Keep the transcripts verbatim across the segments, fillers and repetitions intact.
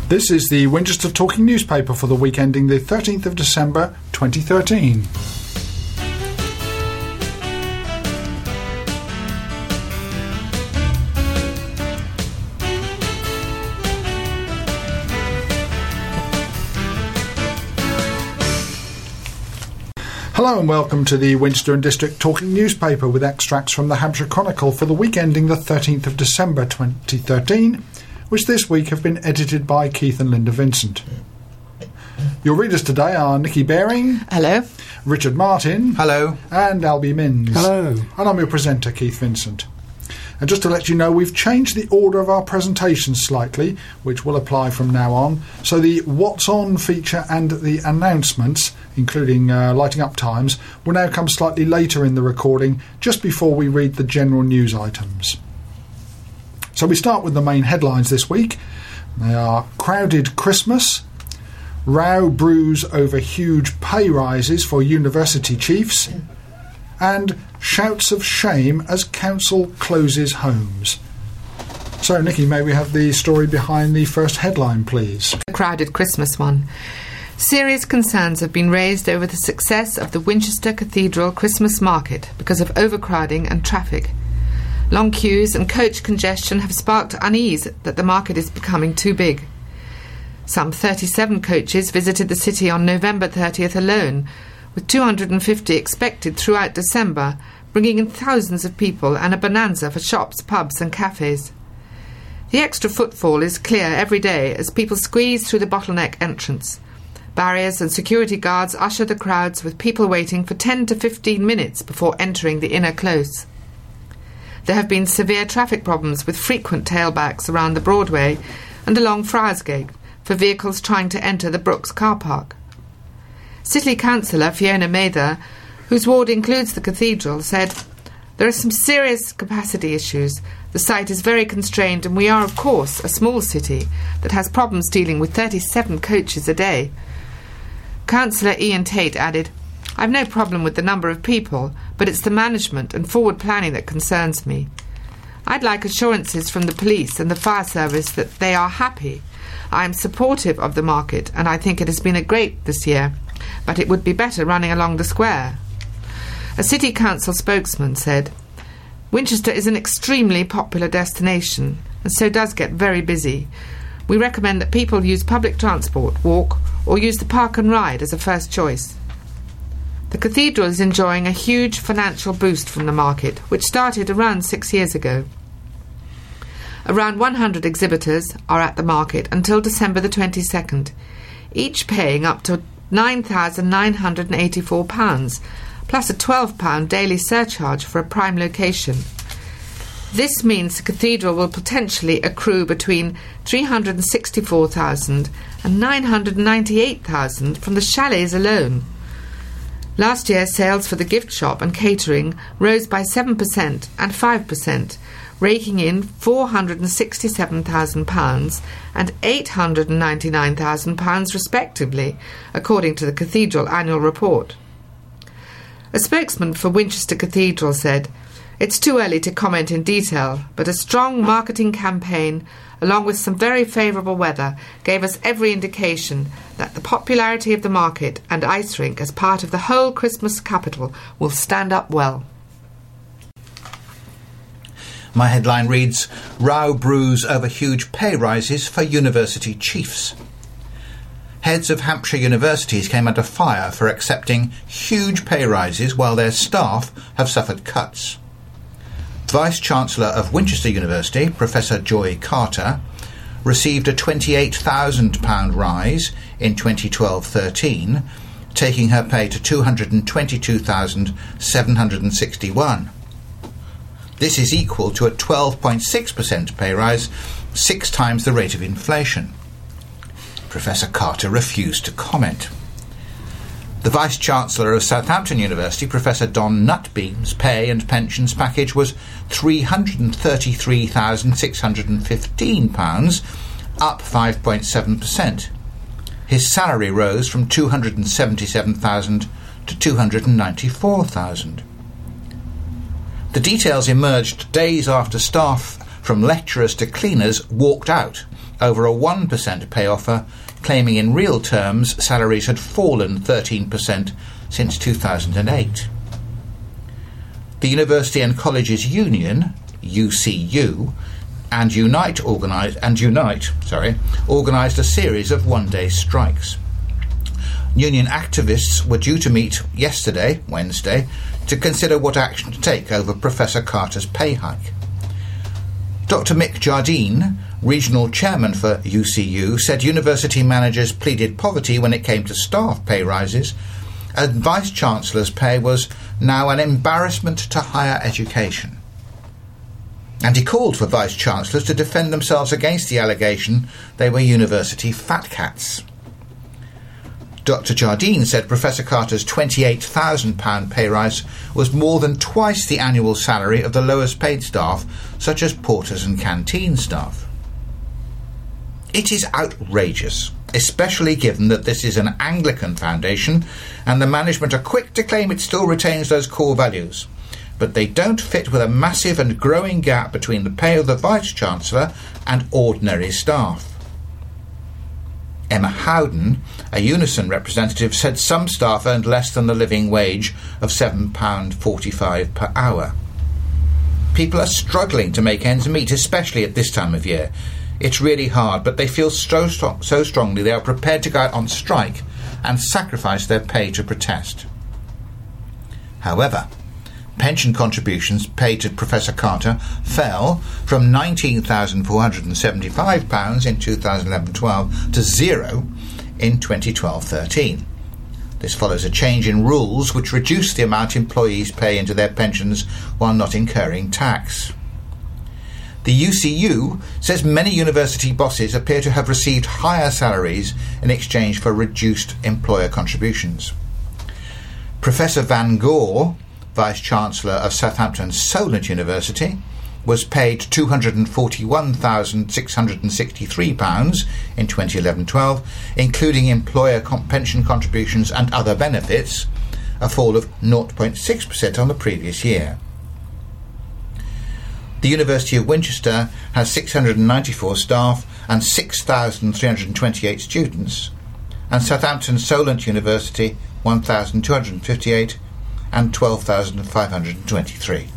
This is the Winchester Talking Newspaper for the week ending the thirteenth of December twenty thirteen. Hello and welcome to the Winchester and District Talking Newspaper with extracts from the Hampshire Chronicle for the week ending the thirteenth of December twenty thirteen, which this week have been edited by Keith and Linda Vincent. Your readers today are Nikki Baring. Hello. Richard Martin. Hello. And Albie Minns. Hello. And I'm your presenter, Keith Vincent. And just to let you know, we've changed the order of our presentations slightly, which will apply from now on. So the What's On feature and the announcements, including uh, lighting up times, will now come slightly later in the recording, just before we read the general news items. So we start with the main headlines this week. They are crowded Christmas, row brews over huge pay rises for university chiefs, and shouts of shame as council closes homes. So, Nikki, may we have the story behind the first headline, please? The crowded Christmas one. Serious concerns have been raised over the success of the Winchester Cathedral Christmas market because of overcrowding and traffic. Long queues and coach congestion have sparked unease that the market is becoming too big. Some thirty-seven coaches visited the city on November thirtieth alone, with two hundred fifty expected throughout December, bringing in thousands of people and a bonanza for shops, pubs and cafes. The extra footfall is clear every day as people squeeze through the bottleneck entrance. Barriers and security guards usher the crowds, with people waiting for ten to fifteen minutes before entering the inner close. There have been severe traffic problems with frequent tailbacks around the Broadway and along Friarsgate for vehicles trying to enter the Brooks car park. City Councillor Fiona Mather, whose ward includes the cathedral, said, "There are some serious capacity issues. The site is very constrained and we are, of course, a small city that has problems dealing with thirty-seven coaches a day." Councillor Ian Tate added, "I've no problem with the number of people, but it's the management and forward planning that concerns me. I'd like assurances from the police and the fire service that they are happy. I am supportive of the market and I think it has been a great this year, but it would be better running along the square." A City Council spokesman said, "Winchester is an extremely popular destination and so does get very busy. We recommend that people use public transport, walk, or use the park and ride as a first choice." The cathedral is enjoying a huge financial boost from the market, which started around six years ago. Around one hundred exhibitors are at the market until December the twenty-second, each paying up to nine thousand nine hundred eighty-four pounds, plus a twelve pounds daily surcharge for a prime location. This means the cathedral will potentially accrue between three hundred sixty-four thousand pounds and nine hundred ninety-eight thousand pounds from the chalets alone. Last year, sales for the gift shop and catering rose by seven percent and five percent, raking in four hundred sixty-seven thousand pounds and eight hundred ninety-nine thousand pounds respectively, according to the Cathedral annual report. A spokesman for Winchester Cathedral said, "It's too early to comment in detail, but a strong marketing campaign, along with some very favourable weather, gave us every indication that the popularity of the market and ice rink as part of the whole Christmas capital will stand up well." My headline reads, "Row brews over huge pay rises for university chiefs." Heads of Hampshire universities came under fire for accepting huge pay rises while their staff have suffered cuts. Vice-Chancellor of Winchester University, Professor Joy Carter, received a twenty-eight thousand pounds rise in twenty twelve thirteen, taking her pay to two hundred twenty-two thousand seven hundred sixty-one. This is equal to a twelve point six percent pay rise, six times the rate of inflation. Professor Carter refused to comment. The Vice-Chancellor of Southampton University, Professor Don Nutbeam's pay and pensions package was three hundred thirty-three thousand six hundred fifteen pounds, up five point seven percent. His salary rose from two hundred seventy-seven thousand pounds to two hundred ninety-four thousand pounds. The details emerged days after staff, from lecturers to cleaners, walked out over a one percent pay offer, claiming in real terms salaries had fallen thirteen percent since two thousand eight. The University and Colleges Union, U C U, and Unite organised and Unite, sorry, organised a series of one-day strikes. Union activists were due to meet yesterday, Wednesday, to consider what action to take over Professor Carter's pay hike. Doctor Mick Jardine, regional chairman for U C U, said university managers pleaded poverty when it came to staff pay rises, and Vice-Chancellor's pay was now an embarrassment to higher education. And he called for Vice-Chancellors to defend themselves against the allegation they were university fat cats. Doctor Jardine said Professor Carter's twenty-eight thousand pounds pay rise was more than twice the annual salary of the lowest paid staff, such as porters and canteen staff. It is outrageous, especially given that this is an Anglican foundation and the management are quick to claim it still retains those core values, but they don't fit with a massive and growing gap between the pay of the Vice-Chancellor and ordinary staff. Emma Howden, a Unison representative, said some staff earned less than the living wage of seven pounds forty-five per hour. People are struggling to make ends meet, especially at this time of year. It's really hard, but they feel so, strong, so strongly they are prepared to go out on strike and sacrifice their pay to protest. However, pension contributions paid to Professor Carter fell from nineteen thousand four hundred seventy-five pounds in two thousand eleven twelve to zero in twenty twelve thirteen. This follows a change in rules which reduced the amount employees pay into their pensions while not incurring tax. The U C U says many university bosses appear to have received higher salaries in exchange for reduced employer contributions. Professor Van Gore, Vice-Chancellor of Southampton Solent University, was paid two hundred forty-one thousand six hundred sixty-three pounds in twenty eleven twelve, including employer comp- pension contributions and other benefits, a fall of zero point six percent on the previous year. The University of Winchester has six hundred ninety-four staff and six thousand three hundred twenty-eight students, and Southampton Solent University one thousand two hundred fifty-eight and twelve thousand five hundred twenty-three.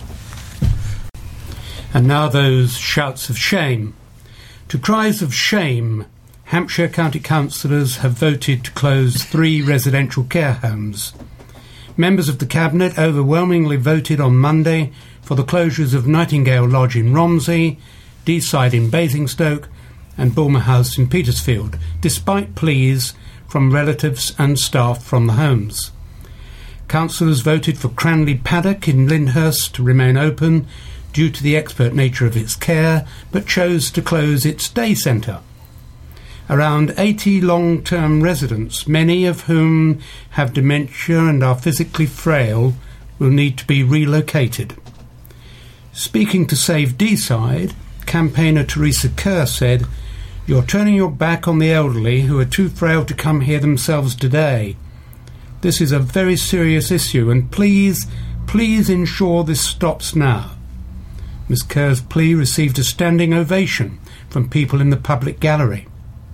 And now those shouts of shame. To cries of shame, Hampshire County Councillors have voted to close three residential care homes. Members of the Cabinet overwhelmingly voted on Monday for the closures of Nightingale Lodge in Romsey, Deeside in Basingstoke and Bulmer House in Petersfield, despite pleas from relatives and staff from the homes. Councillors voted for Cranley Paddock in Lyndhurst to remain open due to the expert nature of its care, but chose to close its day centre. Around eighty long-term residents, many of whom have dementia and are physically frail, will need to be relocated. Speaking to Save Deeside, campaigner Teresa Kerr said, "You're turning your back on the elderly who are too frail to come here themselves today. This is a very serious issue, and please, please ensure this stops now." Miss Kerr's plea received a standing ovation from people in the public gallery.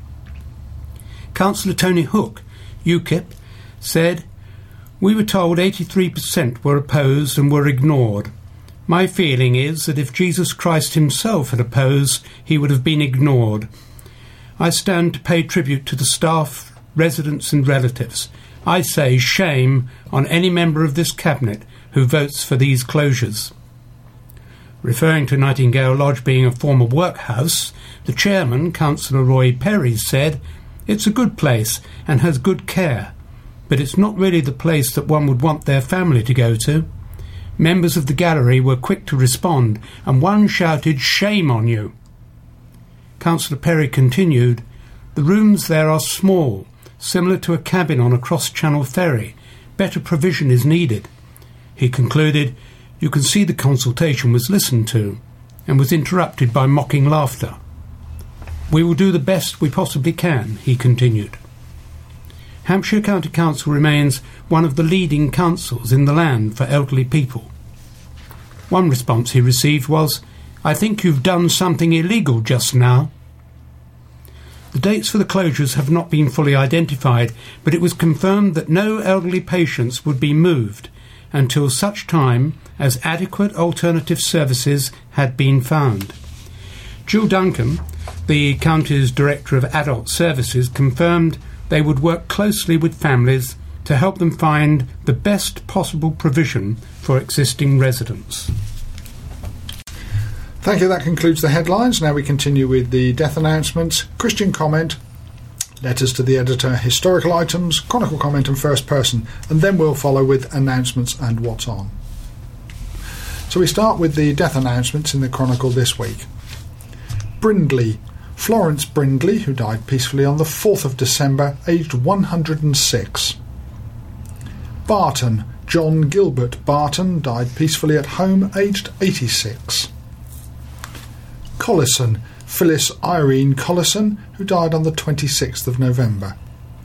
Councillor Tony Hook, U KIP, said, "We were told eighty-three percent were opposed and were ignored. My feeling is that if Jesus Christ himself had opposed, he would have been ignored. I stand to pay tribute to the staff, residents and relatives. I say shame on any member of this Cabinet who votes for these closures." Referring to Nightingale Lodge being a former workhouse, the chairman, Councillor Roy Perry, said, "It's a good place and has good care, but it's not really the place that one would want their family to go to." Members of the gallery were quick to respond, and one shouted, "Shame on you." Councillor Perry continued, "The rooms there are small, similar to a cabin on a cross-channel ferry. Better provision is needed." He concluded, "You can see the consultation was listened to and was interrupted by mocking laughter. We will do the best we possibly can," he continued. Hampshire County Council remains one of the leading councils in the land for elderly people. One response he received was, "I think you've done something illegal just now." The dates for the closures have not been fully identified, but it was confirmed that no elderly patients would be moved until such time as adequate alternative services had been found. Jill Duncan, the county's Director of Adult Services, confirmed they would work closely with families to help them find the best possible provision for existing residents. Thank you. That concludes the headlines. Now we continue with the death announcements, Christian comment, letters to the editor, historical items, chronicle comment and first person, and then we'll follow with announcements and what's on. So we start with the death announcements in the chronicle this week. Brindley, Florence Brindley, who died peacefully on the fourth of December, aged one hundred and six. Barton, John Gilbert Barton, died peacefully at home, aged eighty-six. Collison, Phyllis Irene Collison, who died on the twenty-sixth of November.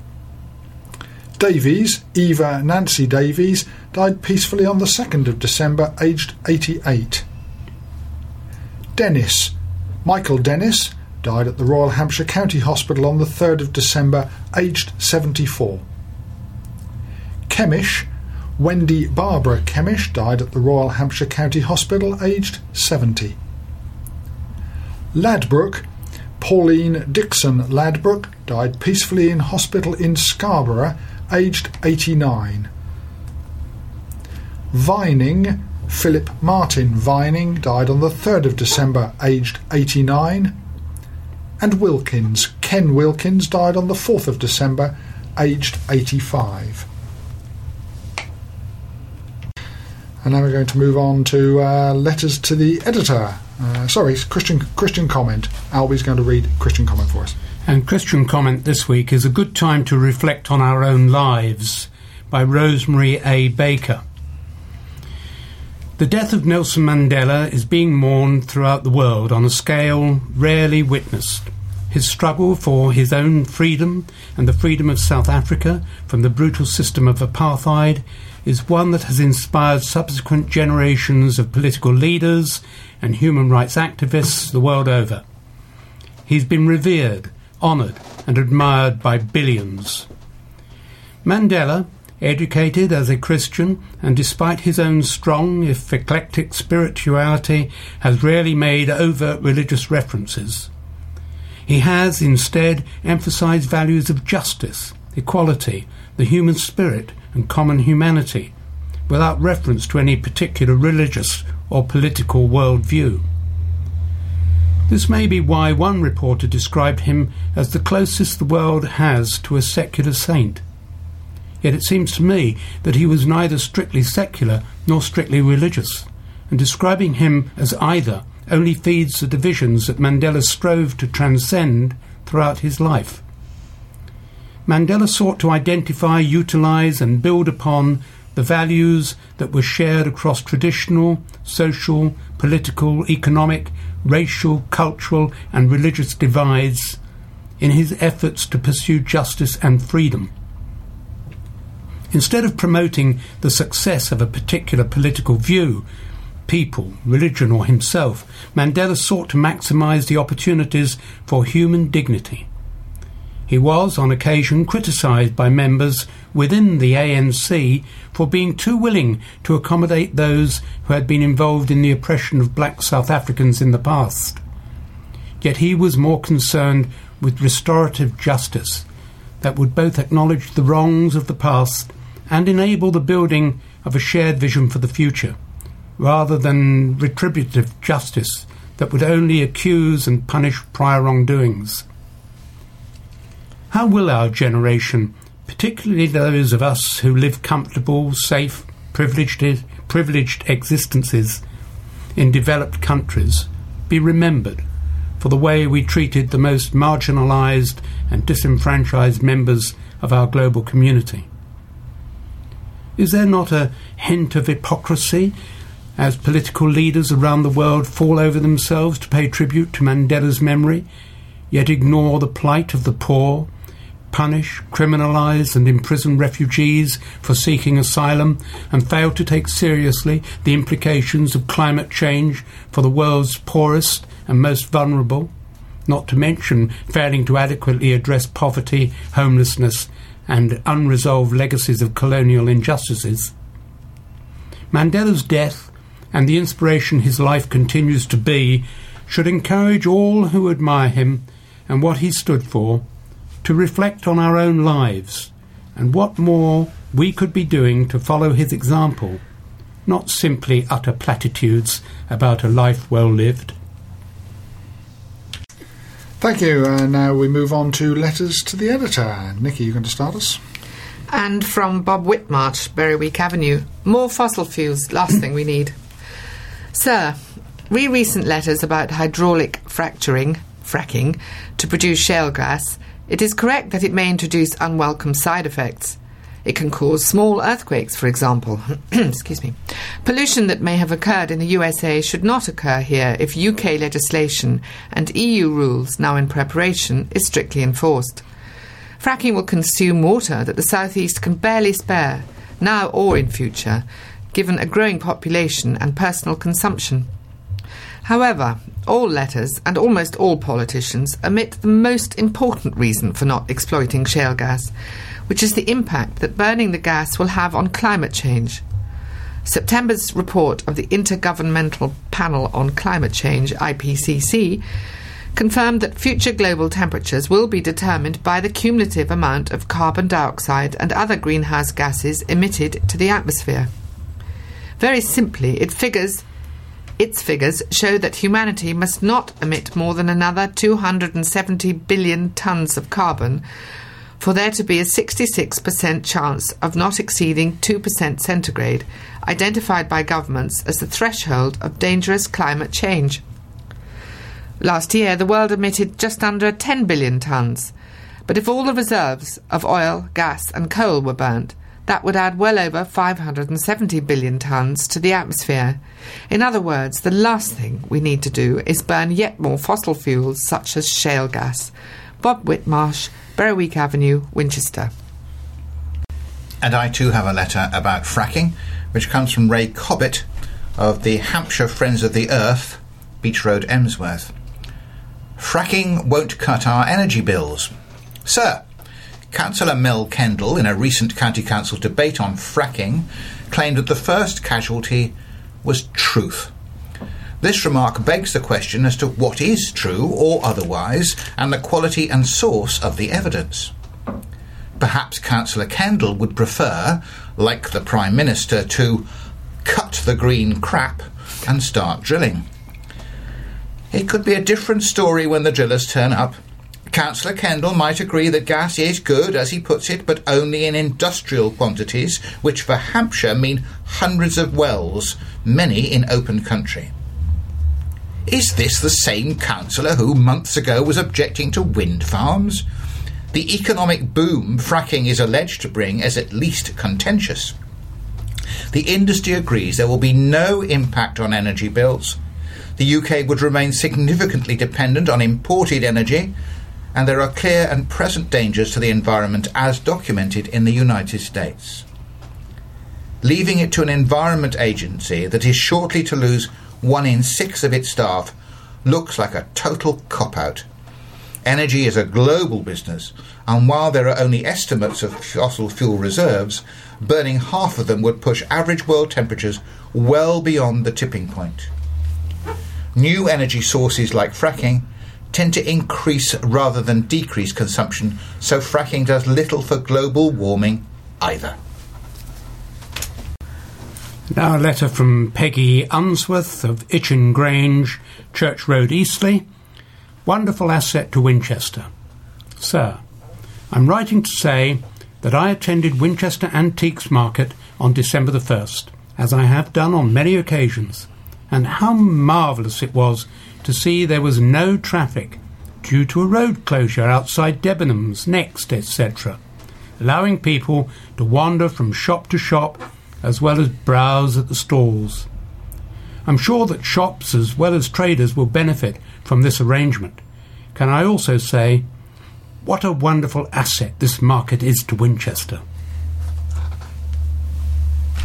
Davies, Eva Nancy Davies, died peacefully on the second of December, aged eighty-eight. Dennis, Michael Dennis, died at the Royal Hampshire County Hospital on the third of December, aged seventy-four. Chemish, Wendy Barbara Chemish, died at the Royal Hampshire County Hospital, aged seventy. Ladbroke, Pauline Dixon Ladbroke, died peacefully in hospital in Scarborough, aged eighty-nine. Vining, Philip Martin Vining, died on the third of December, aged eighty-nine. And Wilkins, Ken Wilkins, died on the fourth of December, aged eighty-five. And now we're going to move on to uh, letters to the editor. Uh, sorry, Christian Christian comment. Albie's going to read Christian comment for us. And Christian comment this week is A Good Time to Reflect on Our Own Lives by Rosemary A. Baker. The death of Nelson Mandela is being mourned throughout the world on a scale rarely witnessed. His struggle for his own freedom and the freedom of South Africa from the brutal system of apartheid is one that has inspired subsequent generations of political leaders and human rights activists the world over. He's been revered, honoured and admired by billions. Mandela, educated as a Christian and despite his own strong, if eclectic spirituality, has rarely made overt religious references. He has instead emphasised values of justice, equality, the human spirit and common humanity, without reference to any particular religious or political worldview. This may be why one reporter described him as the closest the world has to a secular saint. Yet it seems to me that he was neither strictly secular nor strictly religious, and describing him as either only feeds the divisions that Mandela strove to transcend throughout his life. Mandela sought to identify, utilise and build upon the values that were shared across traditional, social, political, economic, racial, cultural and religious divides in his efforts to pursue justice and freedom. Instead of promoting the success of a particular political view, people, religion or himself, Mandela sought to maximise the opportunities for human dignity. He was, on occasion, criticised by members within the A N C for being too willing to accommodate those who had been involved in the oppression of black South Africans in the past. Yet he was more concerned with restorative justice that would both acknowledge the wrongs of the past and enable the building of a shared vision for the future, rather than retributive justice that would only accuse and punish prior wrongdoings. How will our generation, particularly those of us who live comfortable, safe, privileged, privileged existences in developed countries, be remembered for the way we treated the most marginalised and disenfranchised members of our global community? Is there not a hint of hypocrisy as political leaders around the world fall over themselves to pay tribute to Mandela's memory, yet ignore the plight of the poor, punish, criminalise and imprison refugees for seeking asylum, and fail to take seriously the implications of climate change for the world's poorest and most vulnerable, not to mention failing to adequately address poverty, homelessness, and unresolved legacies of colonial injustices. Mandela's death, and the inspiration his life continues to be, should encourage all who admire him and what he stood for to reflect on our own lives and what more we could be doing to follow his example, not simply utter platitudes about a life well lived. Thank you. Uh, now we move on to letters to the editor. Nikki, you going to start us? And from Bob Whitmarsh, Berwick Avenue. More fossil fuels, last thing we need. Sir, re recent letters about hydraulic fracturing, fracking, to produce shale gas, it is correct that it may introduce unwelcome side effects. It can cause small earthquakes, for example. Excuse me. Pollution that may have occurred in the U S A should not occur here if U K legislation and E U rules, now in preparation, is strictly enforced. Fracking will consume water that the South East can barely spare, now or in future, given a growing population and personal consumption. However, all letters and almost all politicians omit the most important reason for not exploiting shale gas, which is the impact that burning the gas will have on climate change. September's report of the Intergovernmental Panel on Climate Change, I P C C, confirmed that future global temperatures will be determined by the cumulative amount of carbon dioxide and other greenhouse gases emitted to the atmosphere. Very simply, it figures, its figures show that humanity must not emit more than another two hundred seventy billion tonnes of carbon for there to be a sixty-six percent chance of not exceeding two percent centigrade, identified by governments as the threshold of dangerous climate change. Last year, the world emitted just under ten billion tonnes, but if all the reserves of oil, gas and coal were burnt, that would add well over five hundred seventy billion tonnes to the atmosphere. In other words, the last thing we need to do is burn yet more fossil fuels such as shale gas. Bob Whitmarsh, Berwick Avenue, Winchester. And I too have a letter about fracking, which comes from Ray Cobbett of the Hampshire Friends of the Earth, Beach Road, Emsworth. Fracking won't cut our energy bills. Sir, Councillor Mel Kendall, in a recent County Council debate on fracking, claimed that the first casualty was truth. This remark begs the question as to what is true or otherwise, and the quality and source of the evidence. Perhaps Councillor Kendall would prefer, like the Prime Minister, to cut the green crap and start drilling. It could be a different story when the drillers turn up. Councillor Kendall might agree that gas is good, as he puts it, but only in industrial quantities, which for Hampshire mean hundreds of wells, many in open country. Is this the same councillor who months ago was objecting to wind farms? The economic boom fracking is alleged to bring is at least contentious. The industry agrees there will be no impact on energy bills. The U K would remain significantly dependent on imported energy, and there are clear and present dangers to the environment as documented in the United States. Leaving it to an environment agency that is shortly to lose one in six of its staff looks like a total cop-out. Energy is a global business, and while there are only estimates of fossil fuel reserves, burning half of them would push average world temperatures well beyond the tipping point. New energy sources like fracking tend to increase rather than decrease consumption, so fracking does little for global warming either. Now a letter from Peggy Unsworth of Itchen Grange, Church Road, Eastleigh. Wonderful asset to Winchester. Sir, I'm writing to say that I attended Winchester Antiques Market on December the first, as I have done on many occasions, and how marvellous it was to see there was no traffic due to a road closure outside Debenhams, Next, et cetera, allowing people to wander from shop to shop as well as browse at the stalls. I'm sure that shops as well as traders will benefit from this arrangement. Can I also say, what a wonderful asset this market is to Winchester.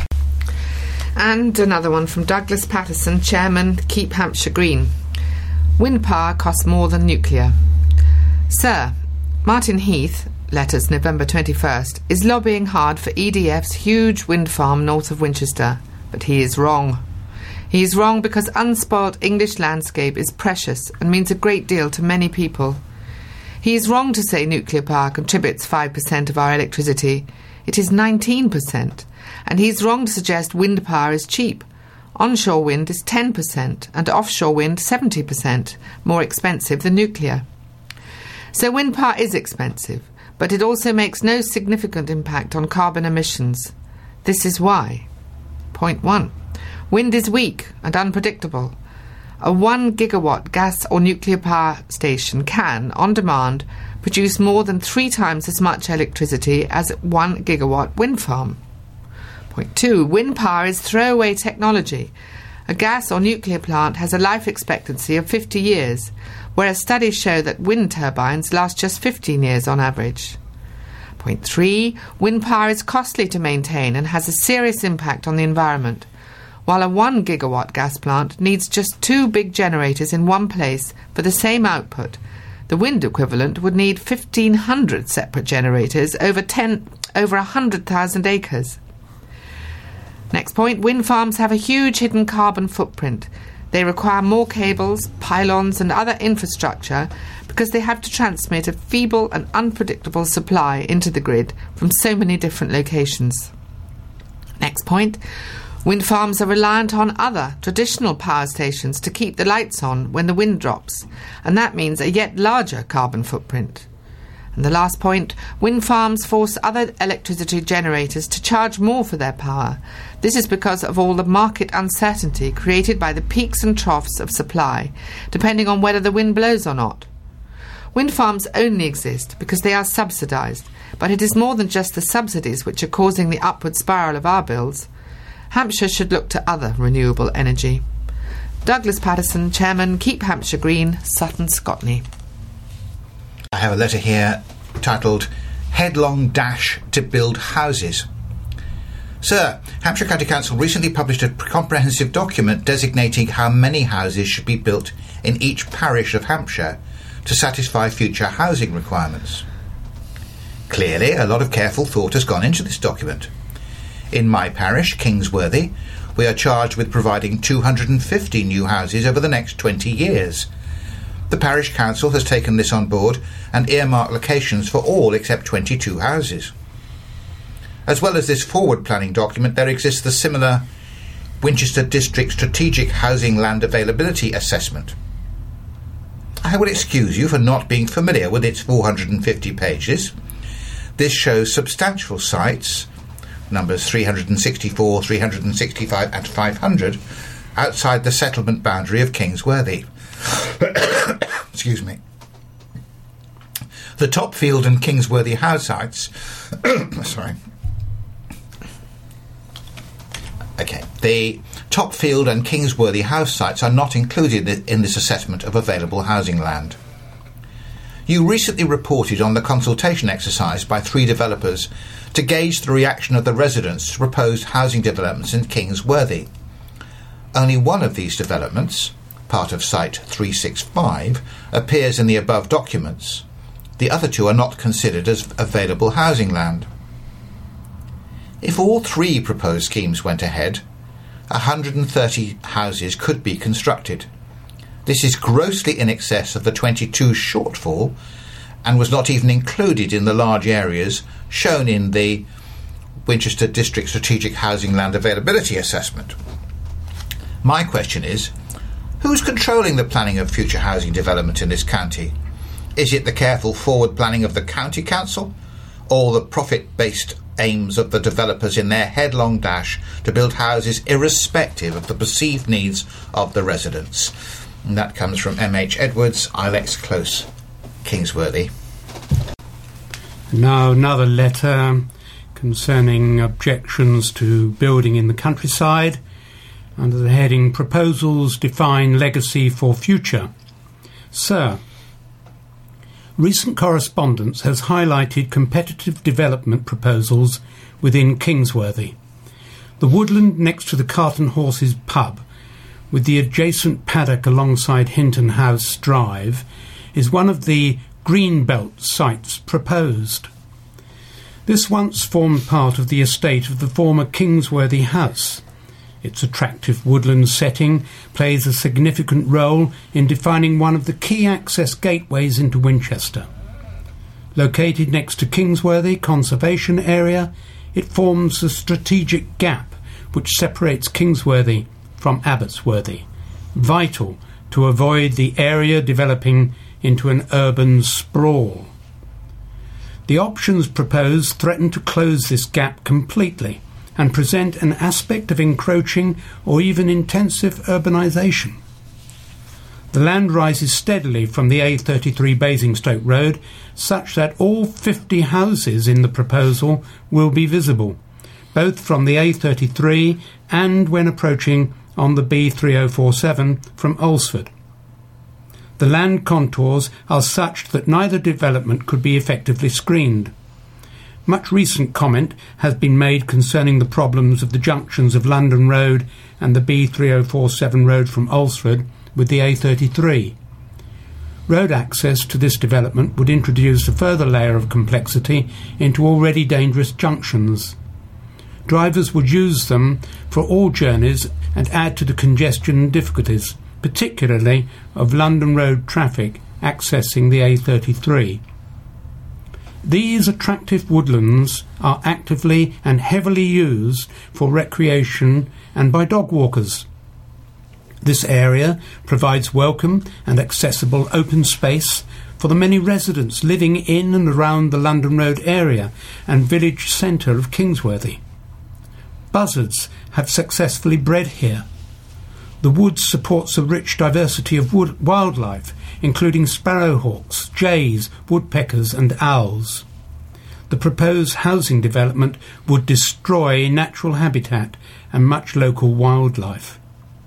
And another one from Douglas Patterson, Chairman, Keep Hampshire Green. Wind power costs more than nuclear. Sir, Martin Heath, letters November twenty-first, is lobbying hard for E D F's huge wind farm north of Winchester, but he is wrong. He is wrong because unspoilt English landscape is precious and means a great deal to many people. He is wrong to say nuclear power contributes five percent of our electricity. It is nineteen percent. And he is wrong to suggest wind power is cheap. Onshore wind is ten percent and offshore wind seventy percent, more expensive than nuclear. So wind power is expensive, but it also makes no significant impact on carbon emissions. This is why. Point one. Wind is weak and unpredictable. A one gigawatt gas or nuclear power station can, on demand, produce more than three times as much electricity as a one gigawatt wind farm. Point two. Wind power is throwaway technology. A gas or nuclear plant has a life expectancy of fifty years, whereas studies show that wind turbines last just fifteen years on average. Point three. Wind power is costly to maintain and has a serious impact on the environment. While a one gigawatt gas plant needs just two big generators in one place for the same output, the wind equivalent would need fifteen hundred separate generators over ten, over one hundred thousand acres. Next point, wind farms have a huge hidden carbon footprint. They require more cables, pylons and other infrastructure because they have to transmit a feeble and unpredictable supply into the grid from so many different locations. Next point, wind farms are reliant on other traditional power stations to keep the lights on when the wind drops, and that means a yet larger carbon footprint. And the last point, wind farms force other electricity generators to charge more for their power. This is because of all the market uncertainty created by the peaks and troughs of supply, depending on whether the wind blows or not. Wind farms only exist because they are subsidised, but it is more than just the subsidies which are causing the upward spiral of our bills. Hampshire should look to other renewable energy. Douglas Patterson, Chairman, Keep Hampshire Green, Sutton, Scotney. I have a letter here titled Headlong Dash to Build Houses. Sir, Hampshire County Council recently published a comprehensive document designating how many houses should be built in each parish of Hampshire to satisfy future housing requirements. Clearly, a lot of careful thought has gone into this document. In my parish, Kingsworthy, we are charged with providing two hundred fifty new houses over the next twenty years. The parish council has taken this on board and earmarked locations for all except twenty-two houses. As well as this forward planning document, there exists the similar Winchester District Strategic Housing Land Availability Assessment. I will excuse you for not being familiar with its four hundred fifty pages. This shows substantial sites, numbers three hundred sixty-four, three hundred sixty-five and five hundred, outside the settlement boundary of Kingsworthy. Excuse me. The Topfield and Kingsworthy house sites sorry okay the Topfield and Kingsworthy house sites are not included in this assessment of available housing land. You recently reported on the consultation exercise by three developers to gauge the reaction of the residents to proposed housing developments in Kingsworthy. Only one of these developments, part of Site three sixty-five, appears in the above documents. The other two are not considered as available housing land. If all three proposed schemes went ahead, one hundred thirty houses could be constructed. This is grossly in excess of the twenty-two shortfall and was not even included in the large areas shown in the Winchester District Strategic Housing Land Availability Assessment. My question is, who's controlling the planning of future housing development in this county? Is it the careful forward planning of the county council, or the profit-based aims of the developers in their headlong dash to build houses irrespective of the perceived needs of the residents? And that comes from M H Edwards, Ilex Close, Kingsworthy. Now another letter concerning objections to building in the countryside, under the heading Proposals Define Legacy for Future. Sir, recent correspondence has highlighted competitive development proposals within Kingsworthy. The woodland next to the Cart and Horses pub with the adjacent paddock alongside Hinton House Drive, is one of the Greenbelt sites proposed. This once formed part of the estate of the former Kingsworthy House. Its attractive woodland setting plays a significant role in defining one of the key access gateways into Winchester. Located next to Kingsworthy Conservation Area, it forms a strategic gap which separates Kingsworthy from Abbotsworthy, vital to avoid the area developing into an urban sprawl. The options proposed threaten to close this gap completely and present an aspect of encroaching or even intensive urbanisation. The land rises steadily from the A thirty-three Basingstoke Road, such that all fifty houses in the proposal will be visible, both from the A thirty-three and when approaching on the B three oh four seven from Alresford. The land contours are such that neither development could be effectively screened. Much recent comment has been made concerning the problems of the junctions of London Road and the B three oh four seven road from Alresford with the A thirty-three. Road access to this development would introduce a further layer of complexity into already dangerous junctions. Drivers would use them for all journeys and add to the congestion and difficulties, particularly of London Road traffic accessing the A thirty-three. These attractive woodlands are actively and heavily used for recreation and by dog walkers. This area provides welcome and accessible open space for the many residents living in and around the London Road area and village centre of Kingsworthy. Buzzards have successfully bred here. The woods supports a rich diversity of wood wildlife, including sparrowhawks, jays, woodpeckers and owls. The proposed housing development would destroy natural habitat and much local wildlife.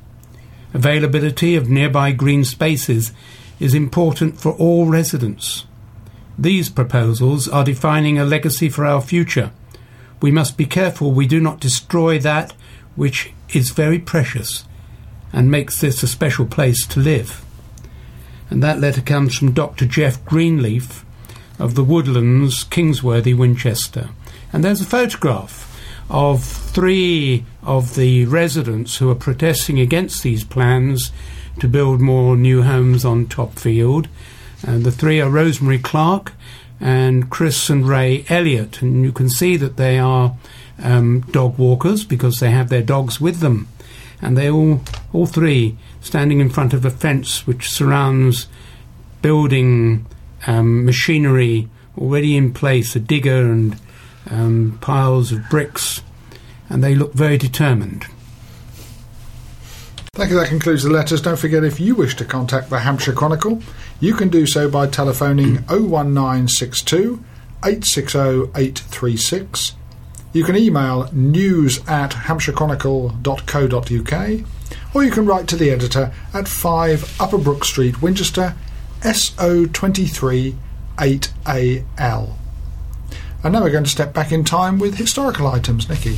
Availability of nearby green spaces is important for all residents. These proposals are defining a legacy for our future. We must be careful we do not destroy that which is very precious and makes this a special place to live. And that letter comes from Doctor Jeff Greenleaf of the Woodlands, Kingsworthy, Winchester. And there's a photograph of three of the residents who are protesting against these plans to build more new homes on Topfield. And the three are Rosemary Clark and Chris and Ray Elliott. And you can see that they are um, dog walkers because they have their dogs with them. And they all, all three, standing in front of a fence which surrounds building um, machinery already in place, a digger and um, piles of bricks, and they look very determined. Thank you. That concludes the letters. Don't forget, if you wish to contact the Hampshire Chronicle, you can do so by telephoning oh one nine six two, eight six oh, eight three six. You can email news at hampshire chronicle dot co dot uk, or you can write to the editor at five Upper Brook Street, Winchester, S O two three eight A L. And now we're going to step back in time with historical items. Nikki.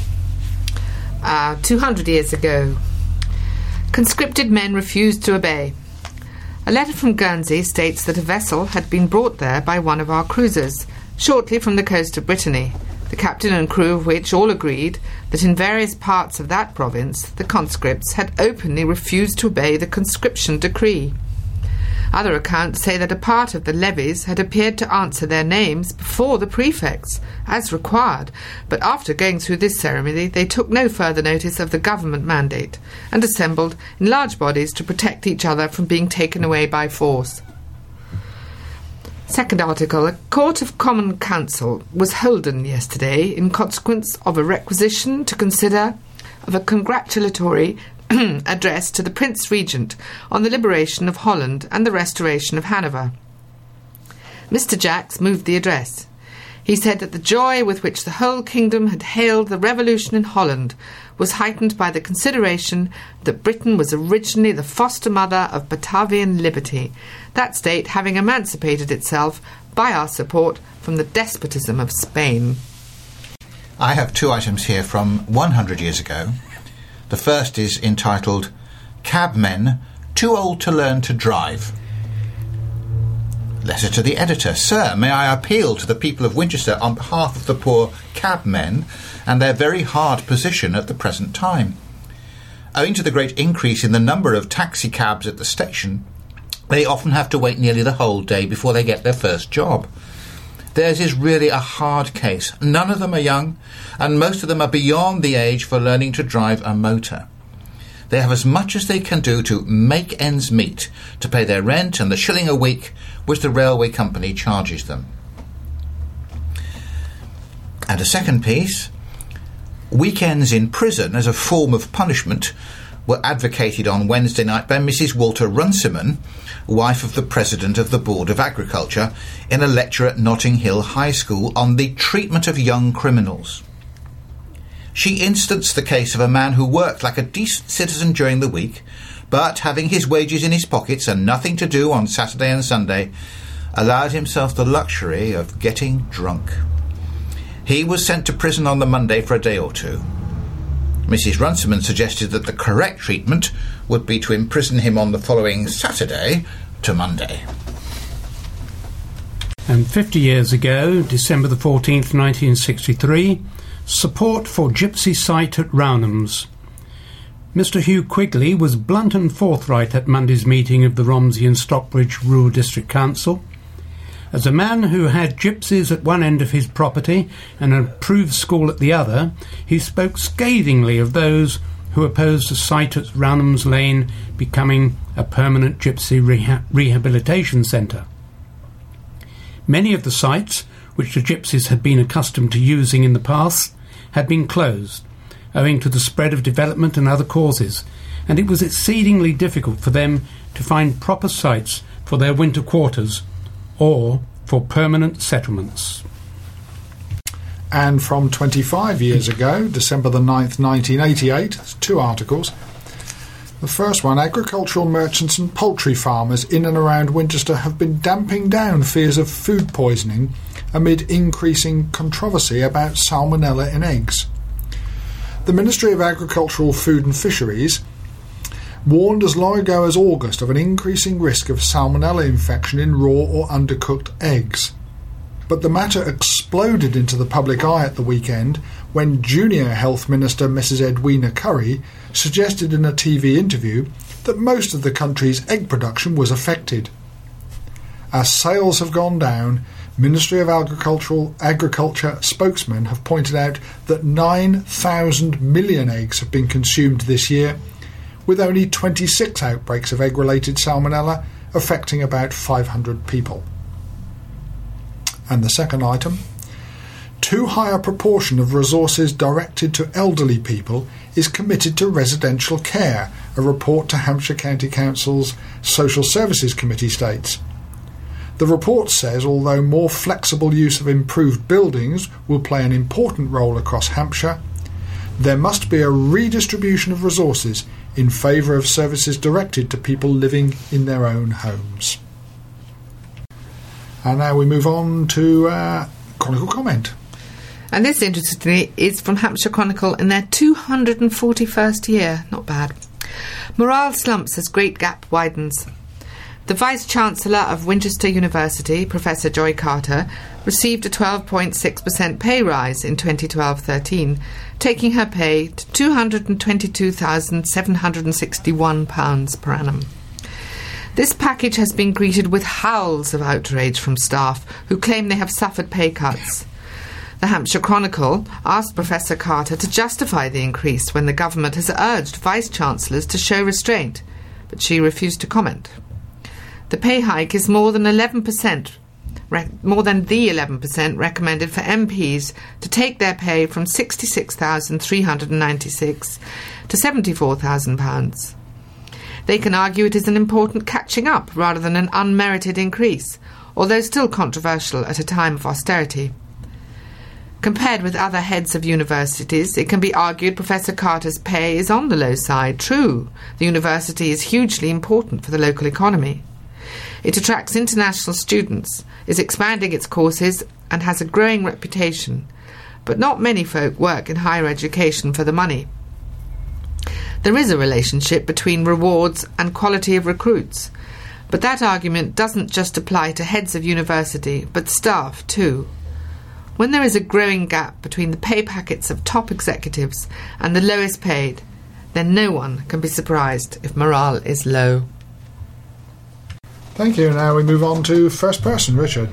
Uh, two hundred years ago, conscripted men refused to obey. A letter from Guernsey states that a vessel had been brought there by one of our cruisers, shortly from the coast of Brittany, the captain and crew of which all agreed that in various parts of that province the conscripts had openly refused to obey the conscription decree. Other accounts say that a part of the levies had appeared to answer their names before the prefects, as required, but after going through this ceremony they took no further notice of the government mandate, and assembled in large bodies to protect each other from being taken away by force. Second article. A Court of Common Council was holden yesterday in consequence of a requisition to consider of a congratulatory address to the Prince Regent on the liberation of Holland and the restoration of Hanover. Mister Jacks moved the address. He said that the joy with which the whole kingdom had hailed the revolution in Holland was heightened by the consideration that Britain was originally the foster mother of Batavian liberty, that state having emancipated itself by our support from the despotism of Spain. I have two items here from one hundred years ago. The first is entitled cabmen too old to learn to drive. Letter to the editor. Sir, may I appeal to the people of Winchester on behalf of the poor cabmen and their very hard position at the present time. Owing to the great increase in the number of taxi cabs at the station, they often have to wait nearly the whole day before they get their first job. Theirs is really a hard case. None of them are young, and most of them are beyond the age for learning to drive a motor. They have as much as they can do to make ends meet, to pay their rent and the shilling a week which the railway company charges them. And a second piece. Weekends in prison as a form of punishment were advocated on Wednesday night by Missus Walter Runciman, wife of the President of the Board of Agriculture, in a lecture at Notting Hill High School on the treatment of young criminals. She instanced the case of a man who worked like a decent citizen during the week, but, having his wages in his pockets and nothing to do on Saturday and Sunday, allowed himself the luxury of getting drunk. He was sent to prison on the Monday for a day or two. Missus Runciman suggested that the correct treatment would be to imprison him on the following Saturday to Monday. And fifty years ago, December the fourteenth, nineteen sixty-three, support for Gypsy site at Rownhams. Mister Hugh Quigley was blunt and forthright at Monday's meeting of the Romsey and Stockbridge Rural District Council. As a man who had gypsies at one end of his property and an approved school at the other, he spoke scathingly of those who opposed the site at Rownhams Lane becoming a permanent gypsy reha- rehabilitation centre. Many of the sites, which the gypsies had been accustomed to using in the past, had been closed, owing to the spread of development and other causes, and it was exceedingly difficult for them to find proper sites for their winter quarters or for permanent settlements. And from twenty-five years ago, December the ninth, nineteen eighty-eight, two articles. The first one, agricultural merchants and poultry farmers in and around Winchester have been damping down fears of food poisoning amid increasing controversy about salmonella in eggs. The Ministry of Agricultural, Food and Fisheries warned as long ago as August of an increasing risk of salmonella infection in raw or undercooked eggs. But the matter exploded into the public eye at the weekend when Junior Health Minister Missus Edwina Curry suggested in a T V interview that most of the country's egg production was affected. As sales have gone down, Ministry of Agricultural, Agriculture spokesmen have pointed out that nine thousand million eggs have been consumed this year, with only twenty-six outbreaks of egg-related salmonella affecting about five hundred people. And the second item, too high a proportion of resources directed to elderly people is committed to residential care, a report to Hampshire County Council's Social Services Committee states. The report says although more flexible use of improved buildings will play an important role across Hampshire, there must be a redistribution of resources in favour of services directed to people living in their own homes. And now we move on to uh, Chronicle Comment. And this, interestingly, is from Hampshire Chronicle in their two hundred forty-first year. Not bad. Morale slumps as Great Gap widens. The Vice-Chancellor of Winchester University, Professor Joy Carter, received a twelve point six percent pay rise in twenty twelve thirteen, taking her pay to two hundred twenty-two thousand seven hundred sixty-one pounds per annum. This package has been greeted with howls of outrage from staff who claim they have suffered pay cuts. The Hampshire Chronicle asked Professor Carter to justify the increase when the government has urged Vice-Chancellors to show restraint, but she refused to comment. The pay hike is more than eleven percent, rec- more than the eleven percent recommended for M Ps to take their pay from sixty-six thousand three hundred ninety-six pounds to seventy-four thousand pounds. They can argue it is an important catching up rather than an unmerited increase, although still controversial at a time of austerity. Compared with other heads of universities, it can be argued Professor Carter's pay is on the low side. True, the university is hugely important for the local economy. It attracts international students, is expanding its courses and has a growing reputation, but not many folk work in higher education for the money. There is a relationship between rewards and quality of recruits, but that argument doesn't just apply to heads of university, but staff too. When there is a growing gap between the pay packets of top executives and the lowest paid, then no one can be surprised if morale is low. Thank you. Now we move on to first person, Richard.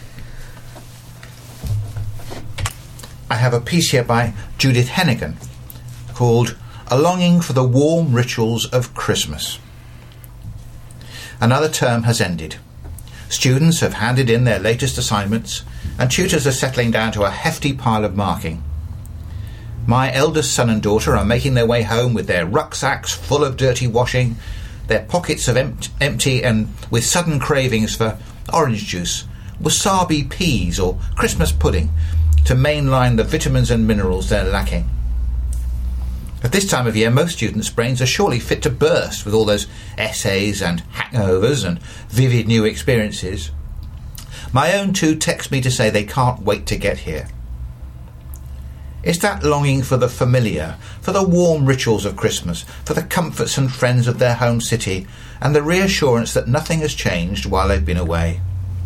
I have a piece here by Judith Hennigan called A Longing for the Warm Rituals of Christmas. Another term has ended. Students have handed in their latest assignments and tutors are settling down to a hefty pile of marking. My eldest son and daughter are making their way home with their rucksacks full of dirty washing, their pockets of empt- empty and with sudden cravings for orange juice, wasabi peas or Christmas pudding to mainline the vitamins and minerals they're lacking. At this time of year, most students' brains are surely fit to burst with all those essays and hangovers and vivid new experiences. My own two text me to say they can't wait to get here. It's that longing for the familiar, for the warm rituals of Christmas, for the comforts and friends of their home city, and the reassurance that nothing has changed while they've been away.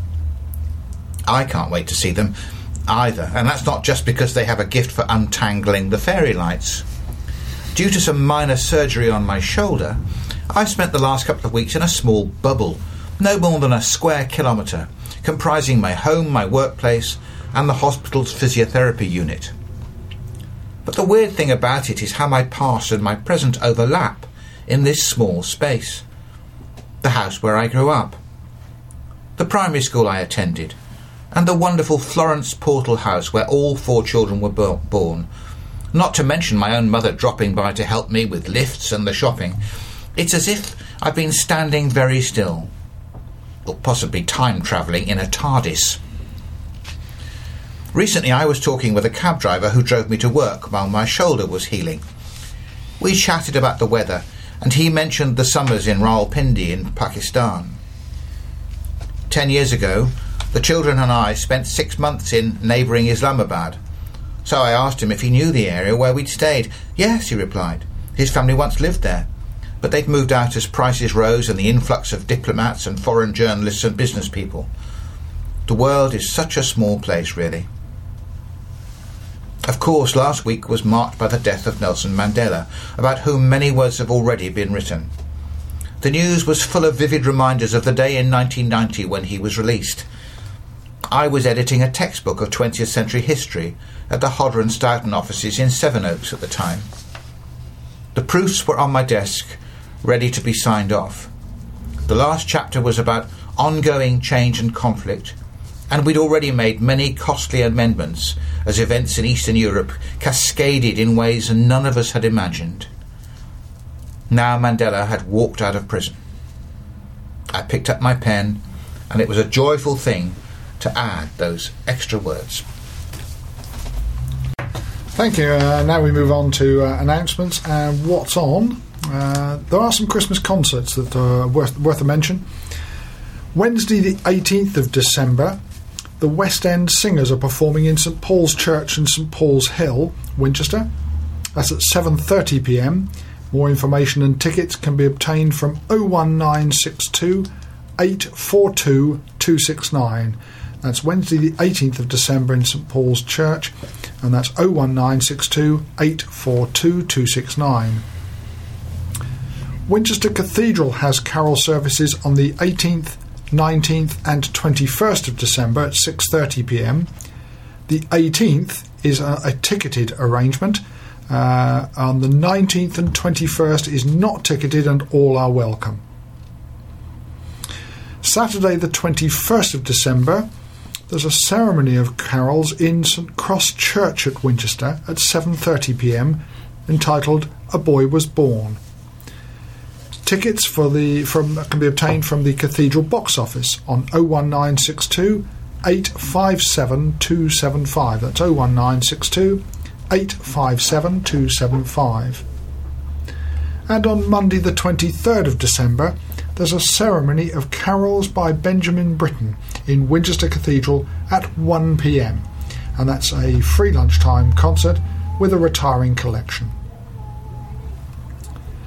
I can't wait to see them either, and that's not just because they have a gift for untangling the fairy lights. Due to some minor surgery on my shoulder, I've spent the last couple of weeks in a small bubble, no more than a square kilometre, comprising my home, my workplace, and the hospital's physiotherapy unit. But the weird thing about it is how my past and my present overlap in this small space. The house where I grew up, the primary school I attended, and the wonderful Florence Portal house where all four children were bo- born, not to mention my own mother dropping by to help me with lifts and the shopping. It's as if I've been standing very still, or possibly time-travelling in a TARDIS. Recently I was talking with a cab driver who drove me to work while my shoulder was healing. We chatted about the weather, and he mentioned the summers in Rawalpindi in Pakistan. Ten years ago, the children and I spent six months in neighbouring Islamabad. So I asked him if he knew the area where we'd stayed. Yes, he replied. His family once lived there, but they'd moved out as prices rose and the influx of diplomats and foreign journalists and business people. The world is such a small place, really. Of course, last week was marked by the death of Nelson Mandela, about whom many words have already been written. The news was full of vivid reminders of the day in nineteen ninety when he was released. I was editing a textbook of twentieth century history at the Hodder and Stoughton offices in Sevenoaks at the time. The proofs were on my desk, ready to be signed off. The last chapter was about ongoing change and conflict, and we'd already made many costly amendments as events in Eastern Europe cascaded in ways none of us had imagined. Now Mandela had walked out of prison. I picked up my pen, and it was a joyful thing to add those extra words. Thank you. Uh, now we move on to uh, announcements and what's on. Uh, there are some Christmas concerts that are worth, worth a mention. Wednesday the eighteenth of December, the West End Singers are performing in St Paul's Church in St Paul's Hill, Winchester. That's at seven thirty p m. More information and tickets can be obtained from oh one nine six two, eight four two, two six nine. That's Wednesday the eighteenth of December in St Paul's Church, and that's oh one nine six two, eight four two, two six nine. Winchester Cathedral has carol services on the eighteenth, nineteenth and twenty-first of December at six thirty p m. The eighteenth is a, a ticketed arrangement. Uh, on the nineteenth and twenty-first is not ticketed and all are welcome. Saturday the twenty-first of December, there's a ceremony of carols in St Cross Church at Winchester at seven thirty p m entitled A Boy Was Born. Tickets for the from can be obtained from the Cathedral box office on oh one nine six two, eight five seven, two seven five. That's oh one nine six two, eight five seven, two seven five. And on Monday the twenty-third of December, there's a ceremony of carols by Benjamin Britten in Winchester Cathedral at one p m, and that's a free lunchtime concert with a retiring collection.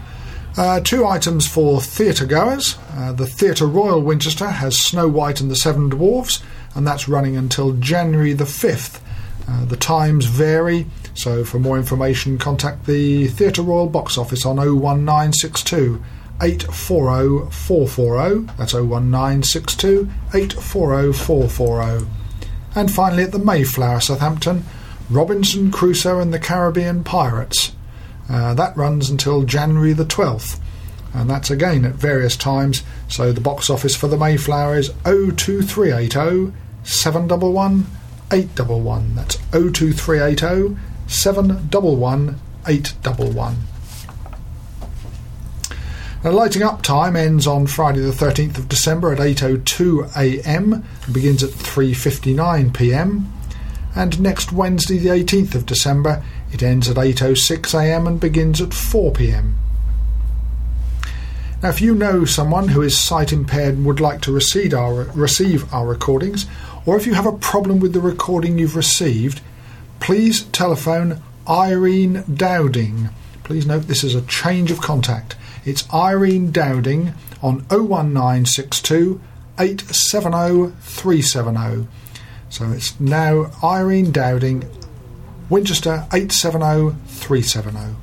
Uh, two items for theatre goers. Uh, the Theatre Royal Winchester has Snow White and the Seven Dwarfs, and that's running until January the fifth. Uh, the times vary, so for more information contact the Theatre Royal box office on oh one nine six two, eight four oh, four four oh. That's oh one nine six two, eight four oh, four four oh. And finally at the Mayflower, Southampton, Robinson Crusoe and the Caribbean Pirates. Uh, that runs until January the twelfth, and that's again at various times, so the box office for the Mayflower is oh two three eight oh, seven one one, eight one one. That's oh two three eight oh, seven one one, eight one one. Now, lighting up time ends on Friday the thirteenth of December at eight oh two a m and begins at three fifty-nine p m, and next Wednesday the eighteenth of December it ends at eight oh six a m and begins at four p m. Now, if you know someone who is sight impaired and would like to receive our, receive our recordings, or if you have a problem with the recording you've received, please telephone Irene Dowding. Please note this is a change of contact. It's Irene Dowding on oh one nine six two, eight seven oh, three seven oh. So it's now Irene Dowding, Winchester eight seven oh, three seven oh.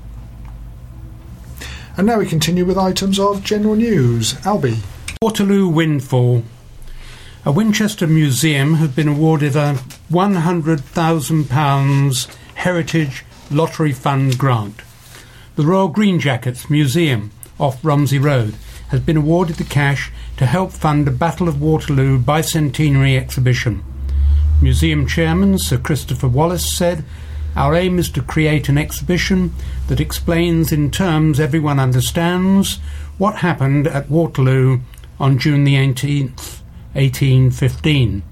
And now we continue with items of general news. Albie. Waterloo windfall. A Winchester museum had been awarded a one hundred thousand pounds Heritage Lottery Fund grant. The Royal Green Jackets Museum off Romsey Road has been awarded the cash to help fund a Battle of Waterloo bicentenary exhibition. Museum Chairman Sir Christopher Wallace said, "Our aim is to create an exhibition that explains in terms everyone understands what happened at Waterloo on June the eighteenth, eighteen fifteen,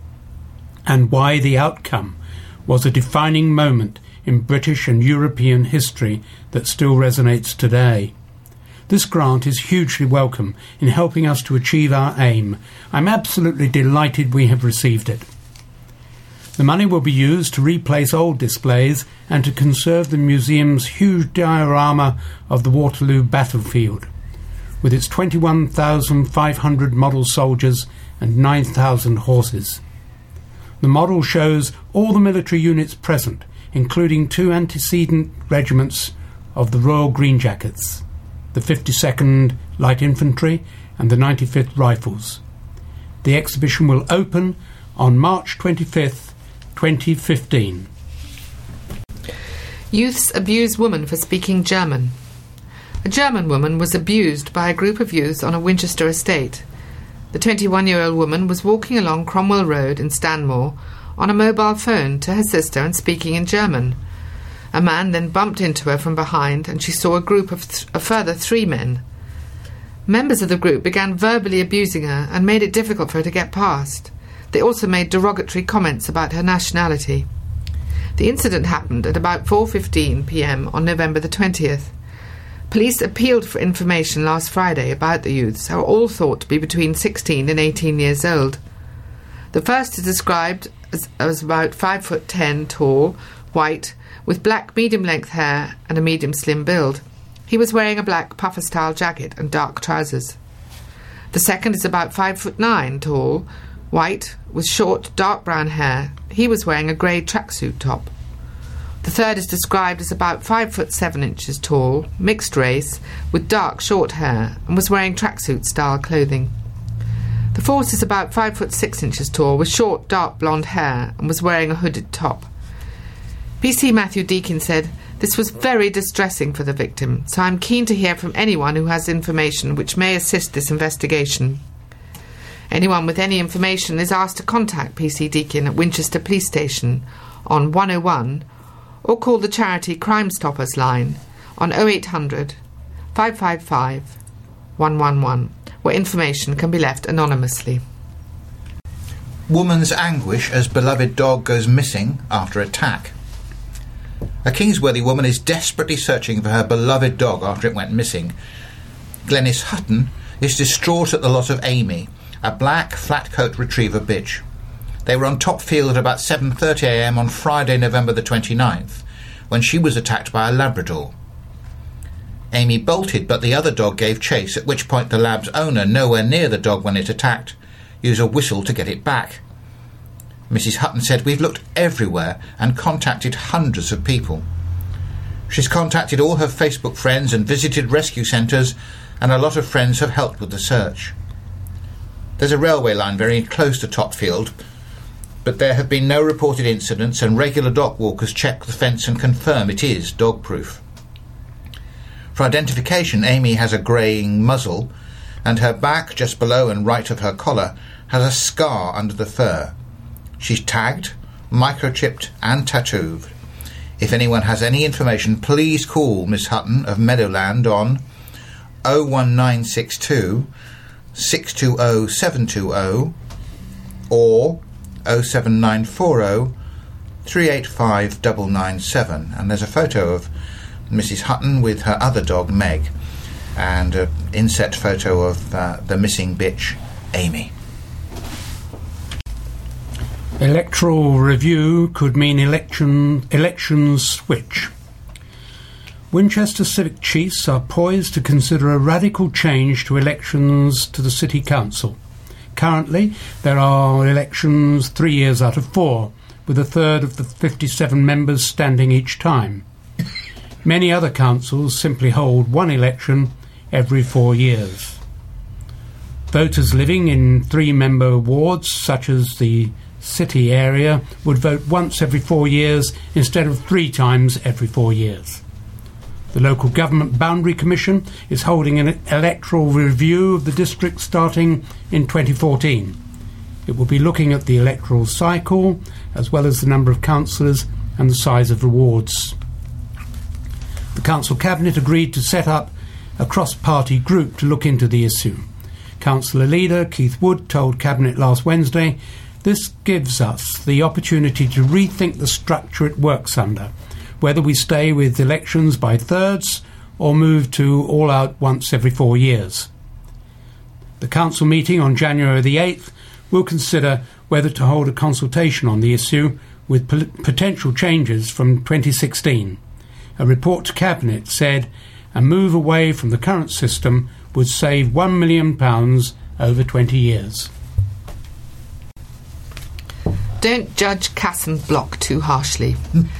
and why the outcome was a defining moment in British and European history that still resonates today. This grant is hugely welcome in helping us to achieve our aim. I'm absolutely delighted we have received it." The money will be used to replace old displays and to conserve the museum's huge diorama of the Waterloo battlefield, with its twenty-one thousand five hundred model soldiers and nine thousand horses. The model shows all the military units present, including two antecedent regiments of the Royal Green Jackets, the fifty-second Light Infantry and the ninety-fifth Rifles. The exhibition will open on March twenty-fifth, twenty fifteen. Youths abuse woman for speaking German. A German woman was abused by a group of youths on a Winchester estate. The twenty-one-year-old woman was walking along Cromwell Road in Stanmore on a mobile phone to her sister and speaking in German. A man then bumped into her from behind, and she saw a group of th- a further three men. Members of the group began verbally abusing her and made it difficult for her to get past. They also made derogatory comments about her nationality. The incident happened at about four fifteen p m on November the twentieth. Police appealed for information last Friday about the youths, who are all thought to be between sixteen and eighteen years old. The first is described as, as about five foot ten tall, white, with black medium-length hair and a medium slim build. He was wearing a black puffer-style jacket and dark trousers. The second is about five foot nine tall, white, with short, dark brown hair. He was wearing a grey tracksuit top. The third is described as about five foot seven inches tall, mixed race, with dark, short hair, and was wearing tracksuit-style clothing. The fourth is about five foot six inches tall, with short, dark blonde hair, and was wearing a hooded top. P C Matthew Deakin said, "This was very distressing for the victim, so I'm keen to hear from anyone who has information which may assist this investigation. Anyone with any information is asked to contact P C Deakin at Winchester Police Station on one oh one or call the charity Crime Stoppers line on oh eight hundred, five five five, one one one, where information can be left anonymously." Woman's anguish as beloved dog goes missing after attack. A Kingsworthy woman is desperately searching for her beloved dog after it went missing. Glenys Hutton is distraught at the loss of Amy, a black flat-coat retriever bitch. They were on Topfield at about seven thirty a m on Friday, November the twenty-ninth, when she was attacked by a Labrador. Amy bolted, but the other dog gave chase, at which point the lab's owner, nowhere near the dog when it attacked, used a whistle to get it back. Missus Hutton said, "We've looked everywhere and contacted hundreds of people." She's contacted all her Facebook friends and visited rescue centres, and a lot of friends have helped with the search. There's a railway line very close to Topfield, but there have been no reported incidents, and regular dog walkers check the fence and confirm it is dog-proof. For identification, Amy has a greying muzzle, and her back, just below and right of her collar, has a scar under the fur. She's tagged, microchipped and tattooed. If anyone has any information, please call Miss Hutton of Meadowland on oh one nine six two, six two oh, seven two oh or oh seven nine four oh, three eight five nine nine seven. And there's a photo of Missus Hutton with her other dog, Meg, and an inset photo of uh, the missing bitch, Amy. Electoral review could mean election elections switch. Winchester civic chiefs are poised to consider a radical change to elections to the City Council. Currently, there are elections three years out of four, with a third of the fifty-seven members standing each time. Many other councils simply hold one election every four years. Voters living in three-member wards, such as the city area, would vote once every four years instead of three times every four years. The Local Government Boundary Commission is holding an electoral review of the district starting in twenty fourteen. It will be looking at the electoral cycle, as well as the number of councillors and the size of the wards. The Council Cabinet agreed to set up a cross-party group to look into the issue. Councillor leader Keith Wood told Cabinet last Wednesday, "This gives us the opportunity to rethink the structure it works under, whether we stay with elections by thirds or move to all out once every four years." The council meeting on January the eighth will consider whether to hold a consultation on the issue with pol- potential changes from twenty sixteen. A report to Cabinet said a move away from the current system would save one million pounds over twenty years. Don't judge Casson Block too harshly.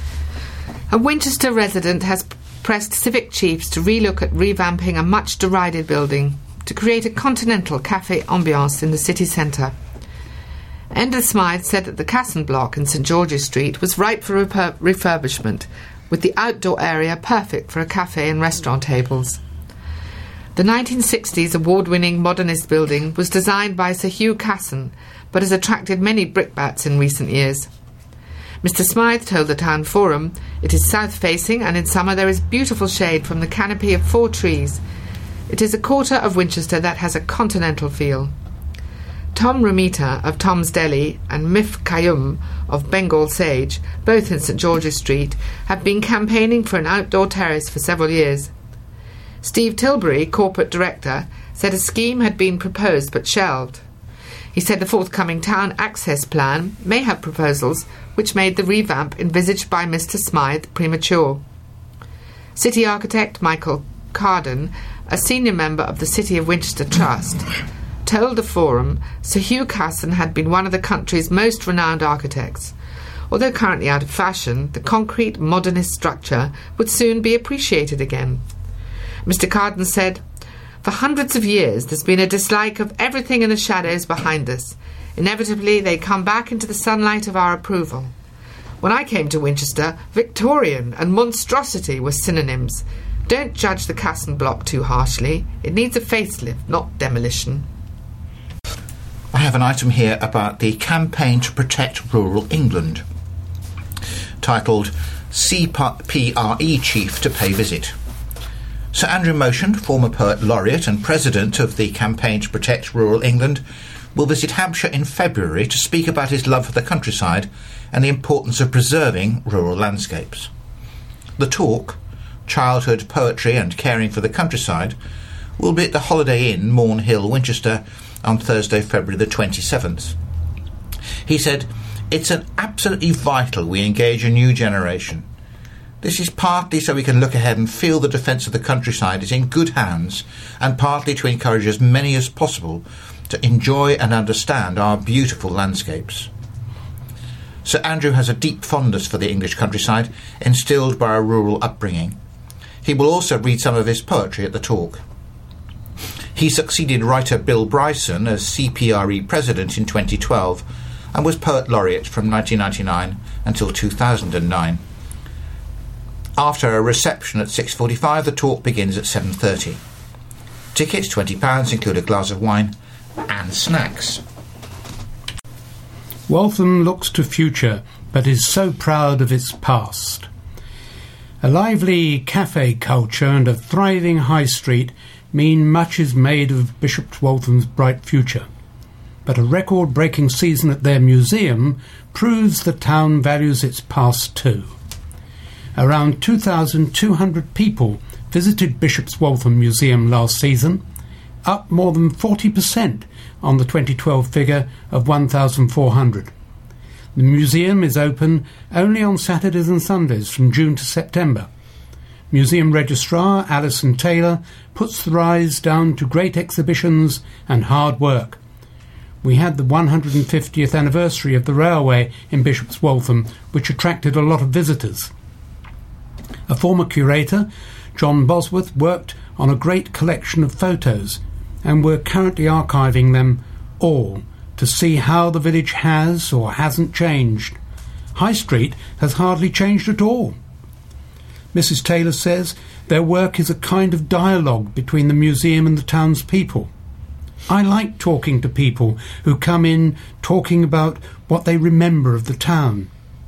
A Winchester resident has pressed civic chiefs to relook at revamping a much derided building to create a continental cafe ambiance in the city centre. Enda Smythe said that the Casson Block in St George's Street was ripe for repur- refurbishment, with the outdoor area perfect for a cafe and restaurant tables. The nineteen sixties award-winning modernist building was designed by Sir Hugh Casson, but has attracted many brickbats in recent years. Mister Smythe told the Town Forum, "It is south-facing, and in summer there is beautiful shade from the canopy of four trees. It is a quarter of Winchester that has a continental feel." Tom Romita of Tom's Deli and Mif Qayyum of Bengal Sage, both in St George's Street, have been campaigning for an outdoor terrace for several years. Steve Tilbury, corporate director, said a scheme had been proposed but shelved. He said the forthcoming town access plan may have proposals which made the revamp envisaged by Mister Smythe premature. City architect Michael Carden, a senior member of the City of Winchester Trust, told the Forum Sir Hugh Casson had been one of the country's most renowned architects. Although currently out of fashion, the concrete modernist structure would soon be appreciated again. Mister Carden said, "For hundreds of years there's been a dislike of everything in the shadows behind us. Inevitably they come back into the sunlight of our approval. When I came to Winchester, Victorian and monstrosity were synonyms. Don't judge the Casson Block too harshly. It needs a facelift, not demolition." I have an item here about the campaign to protect rural England, titled C P R E Chief to Pay Visit. Sir Andrew Motion, former Poet Laureate and President of the Campaign to Protect Rural England, will visit Hampshire in February to speak about his love for the countryside and the importance of preserving rural landscapes. The talk, Childhood, Poetry and Caring for the Countryside, will be at the Holiday Inn, Morn Hill, Winchester, on Thursday, February the twenty-seventh. He said, "It's an absolutely vital we engage a new generation. This is partly so we can look ahead and feel the defence of the countryside is in good hands, and partly to encourage as many as possible to enjoy and understand our beautiful landscapes. Sir Andrew has a deep fondness for the English countryside, instilled by a rural upbringing. He will also read some of his poetry at the talk. He succeeded writer Bill Bryson as C P R E president in twenty twelve and was Poet Laureate from nineteen ninety-nine until two thousand nine. After a reception at six forty-five, the talk begins at seven thirty. Tickets twenty pounds, include a glass of wine and snacks. Waltham looks to future, but is so proud of its past. A lively cafe culture and a thriving high street mean much is made of Bishop's Waltham's bright future. But a record-breaking season at their museum proves the town values its past too. Around two thousand two hundred people visited Bishop's Waltham Museum last season, up more than forty percent on the twenty twelve figure of one thousand four hundred. The museum is open only on Saturdays and Sundays from June to September. Museum Registrar Alison Taylor puts the rise down to great exhibitions and hard work. We had the one hundred fiftieth anniversary of the railway in Bishop's Waltham, which attracted a lot of visitors. A former curator, John Bosworth, worked on a great collection of photos, and we're currently archiving them all to see how the village has or hasn't changed. High Street has hardly changed at all. Missus Taylor says their work is a kind of dialogue between the museum and the townspeople. I like talking to people who come in talking about what they remember of the town.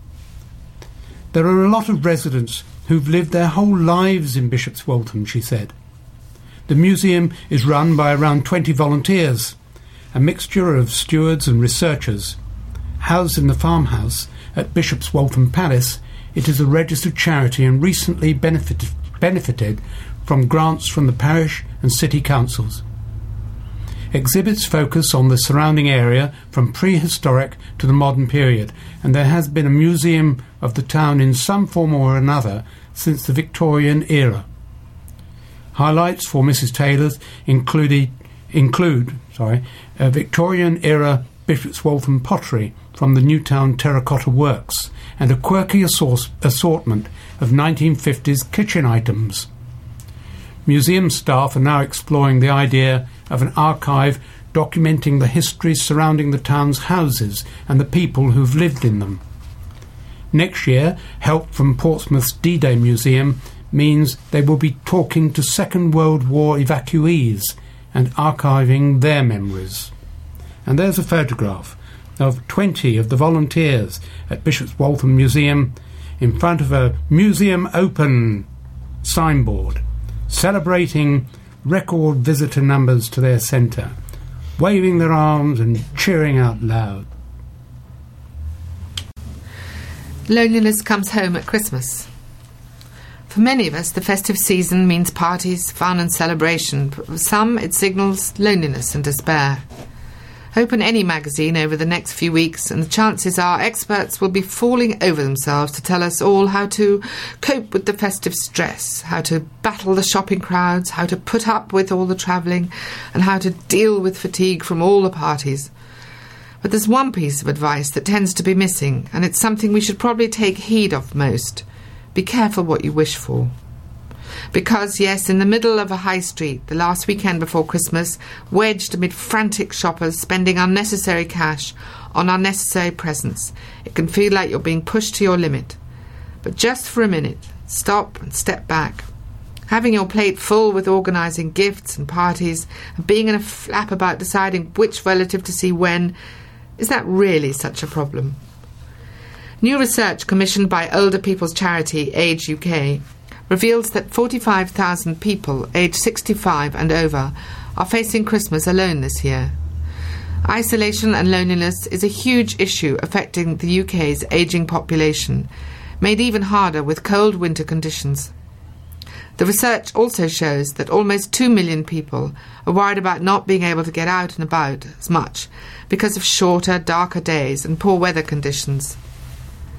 There are a lot of residents who've lived their whole lives in Bishop's Waltham, she said. The museum is run by around twenty volunteers, a mixture of stewards and researchers. Housed in the farmhouse at Bishop's Waltham Palace, it is a registered charity and recently benefited, benefited from grants from the parish and city councils. Exhibits focus on the surrounding area from prehistoric to the modern period, and there has been a museum of the town in some form or another since the Victorian era. Highlights for Missus Taylor's include, include sorry, a Victorian-era Bishop's Waltham pottery from the Newtown Terracotta Works and a quirky assort- assortment of nineteen fifties kitchen items. Museum staff are now exploring the idea of an archive documenting the history surrounding the town's houses and the people who've lived in them. Next year, help from Portsmouth's D-Day Museum means they will be talking to Second World War evacuees and archiving their memories. And there's a photograph of twenty of the volunteers at Bishop's Waltham Museum in front of a Museum Open signboard, celebrating record visitor numbers to their centre, waving their arms and cheering out loud. Loneliness comes home at Christmas. For many of us, the festive season means parties, fun and celebration. But for some, it signals loneliness and despair. Open any magazine over the next few weeks and the chances are experts will be falling over themselves to tell us all how to cope with the festive stress, how to battle the shopping crowds, how to put up with all the travelling, and how to deal with fatigue from all the parties. But there's one piece of advice that tends to be missing, and it's something we should probably take heed of most. Be careful what you wish for. Because, yes, in the middle of a high street, the last weekend before Christmas, wedged amid frantic shoppers spending unnecessary cash on unnecessary presents, it can feel like you're being pushed to your limit. But just for a minute, stop and step back. Having your plate full with organising gifts and parties and being in a flap about deciding which relative to see when, is that really such a problem? New research commissioned by older people's charity Age U K reveals that forty-five thousand people aged sixty-five and over are facing Christmas alone this year. Isolation and loneliness is a huge issue affecting the U K's ageing population, made even harder with cold winter conditions. The research also shows that almost two million people are worried about not being able to get out and about as much because of shorter, darker days and poor weather conditions.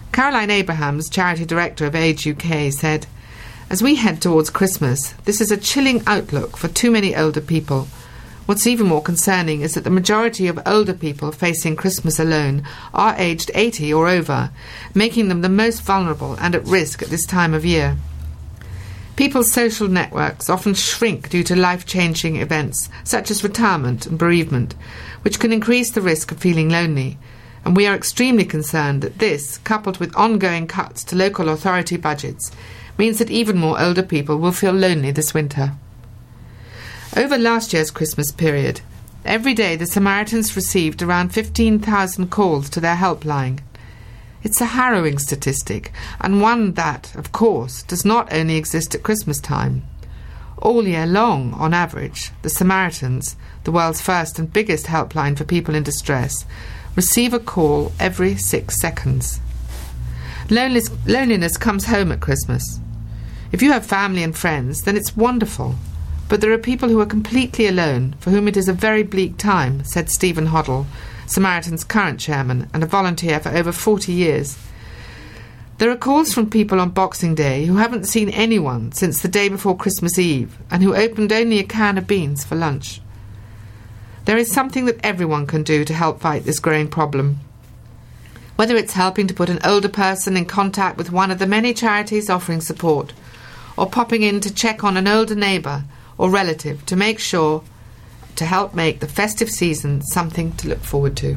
Caroline Abrahams, charity director of Age U K, said, "As we head towards Christmas, this is a chilling outlook for too many older people. What's even more concerning is that the majority of older people facing Christmas alone are aged eighty or over, making them the most vulnerable and at risk at this time of year. People's social networks often shrink due to life-changing events such as retirement and bereavement, which can increase the risk of feeling lonely, and we are extremely concerned that this, coupled with ongoing cuts to local authority budgets, means that even more older people will feel lonely this winter." Over last year's Christmas period, every day the Samaritans received around fifteen thousand calls to their helpline. It's a harrowing statistic, and one that, of course, does not only exist at Christmas time. All year long, on average, the Samaritans, the world's first and biggest helpline for people in distress, receive a call every six seconds. Loneliness, loneliness comes home at Christmas. If you have family and friends, then it's wonderful. But there are people who are completely alone, for whom it is a very bleak time, said Stephen Hoddle, Samaritan's current chairman and a volunteer for over forty years. There are calls from people on Boxing Day who haven't seen anyone since the day before Christmas Eve and who opened only a can of beans for lunch. There is something that everyone can do to help fight this growing problem. Whether it's helping to put an older person in contact with one of the many charities offering support, or popping in to check on an older neighbour or relative to make sure to help make the festive season something to look forward to.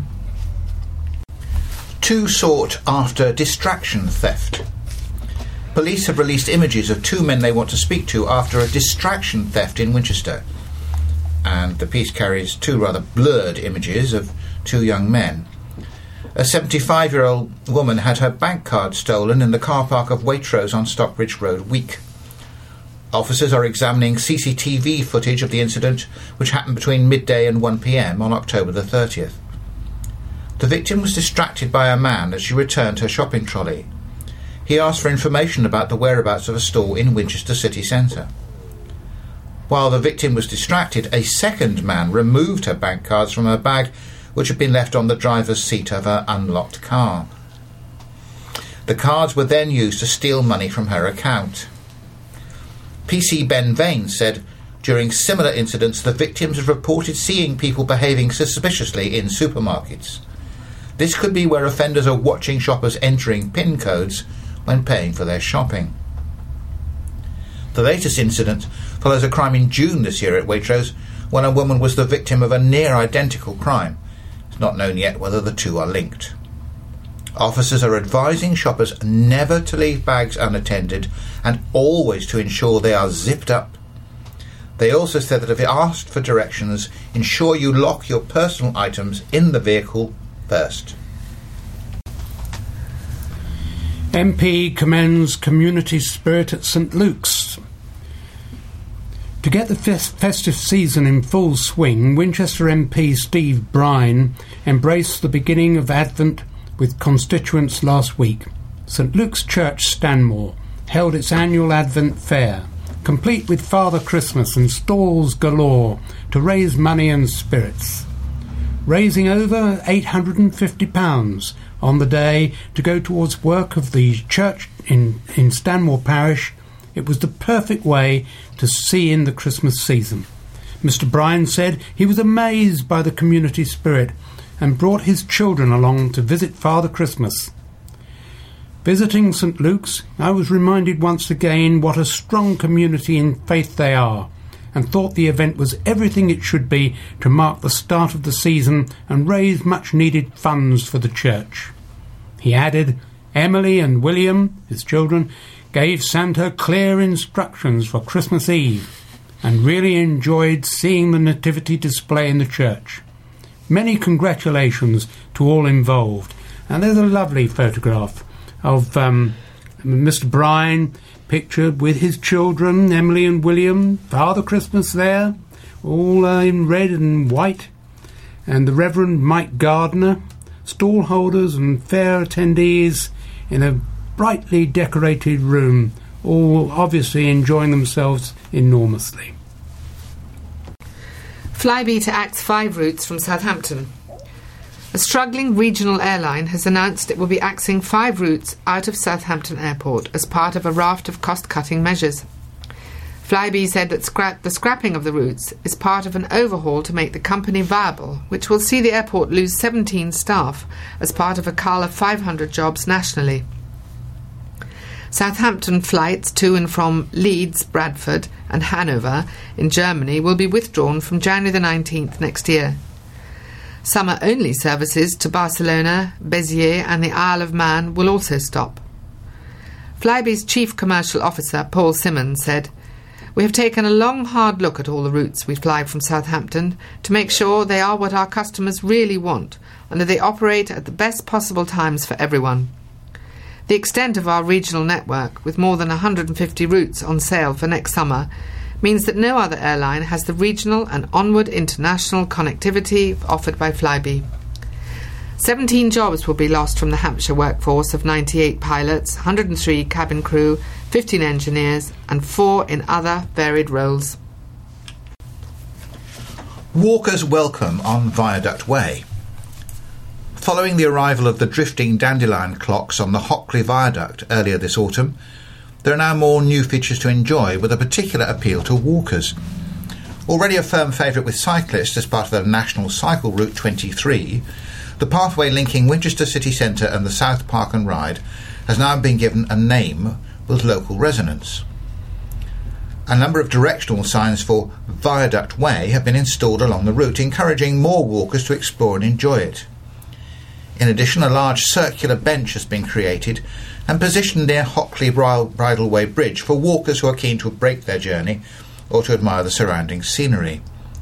Two sought after distraction theft. Police have released images of two men they want to speak to after a distraction theft in Winchester. And the piece carries two rather blurred images of two young men. A seventy-five-year-old woman had her bank card stolen in the car park of Waitrose on Stockbridge Road Week. Officers are examining C C T V footage of the incident, which happened between midday and one p m on October the thirtieth. The victim was distracted by a man as she returned her shopping trolley. He asked for information about the whereabouts of a store in Winchester city centre. While the victim was distracted, a second man removed her bank cards from her bag, which had been left on the driver's seat of her unlocked car. The cards were then used to steal money from her account. P C Ben Vane said, during similar incidents, the victims have reported seeing people behaving suspiciously in supermarkets. This could be where offenders are watching shoppers entering PIN codes when paying for their shopping. The latest incident follows a crime in June this year at Waitrose, when a woman was the victim of a near-identical crime. It's not known yet whether the two are linked. Officers are advising shoppers never to leave bags unattended and always to ensure they are zipped up. They also said that if asked for directions, ensure you lock your personal items in the vehicle first. M P commends community spirit at St Luke's. To get the fest- festive season in full swing, Winchester M P Steve Brine embraced the beginning of Advent with constituents last week. St Luke's Church, Stanmore, held its annual Advent fair, complete with Father Christmas and stalls galore to raise money and spirits, raising over eight hundred fifty pounds on the day to go towards work of the church in, in Stanmore Parish. It was the perfect way to see in the Christmas season. Mister Bryan said he was amazed by the community spirit and brought his children along to visit Father Christmas. Visiting St Luke's, I was reminded once again what a strong community in faith they are, and thought the event was everything it should be to mark the start of the season and raise much-needed funds for the church. He added, Emily and William, his children, gave Santa clear instructions for Christmas Eve and really enjoyed seeing the nativity display in the church. Many congratulations to all involved. And there's a lovely photograph of um, Mister Bryan pictured with his children, Emily and William, Father Christmas there, all uh, in red and white, and the Reverend Mike Gardner, stall holders and fair attendees in a brightly decorated room, all obviously enjoying themselves enormously. Flybe to Acts five routes from Southampton. A struggling regional airline has announced it will be axing five routes out of Southampton Airport as part of a raft of cost-cutting measures. Flybe said that scrap- the scrapping of the routes is part of an overhaul to make the company viable, which will see the airport lose seventeen staff as part of a cull of five hundred jobs nationally. Southampton flights to and from Leeds, Bradford and Hanover in Germany will be withdrawn from January the nineteenth next year. Summer-only services to Barcelona, Béziers and the Isle of Man will also stop. Flybe's Chief Commercial Officer, Paul Simmons, said, "We have taken a long, hard look at all the routes we fly from Southampton to make sure they are what our customers really want and that they operate at the best possible times for everyone. The extent of our regional network, with more than one hundred fifty routes on sale for next summer, means that no other airline has the regional and onward international connectivity offered by Flybe. seventeen jobs will be lost from the Hampshire workforce of ninety-eight pilots, one hundred three cabin crew, fifteen engineers and four in other varied roles." Walkers welcome on Viaduct Way. Following the arrival of the drifting dandelion clocks on the Hockley Viaduct earlier this autumn, there are now more new features to enjoy with a particular appeal to walkers. Already a firm favourite with cyclists as part of the National Cycle Route twenty-three, the pathway linking Winchester City Centre and the South Park and Ride has now been given a name with local resonance. A number of directional signs for Viaduct Way have been installed along the route, encouraging more walkers to explore and enjoy it. In addition, a large circular bench has been created and positioned near Hockley Bridle Way Bridge for walkers who are keen to break their journey or to admire the surrounding scenery.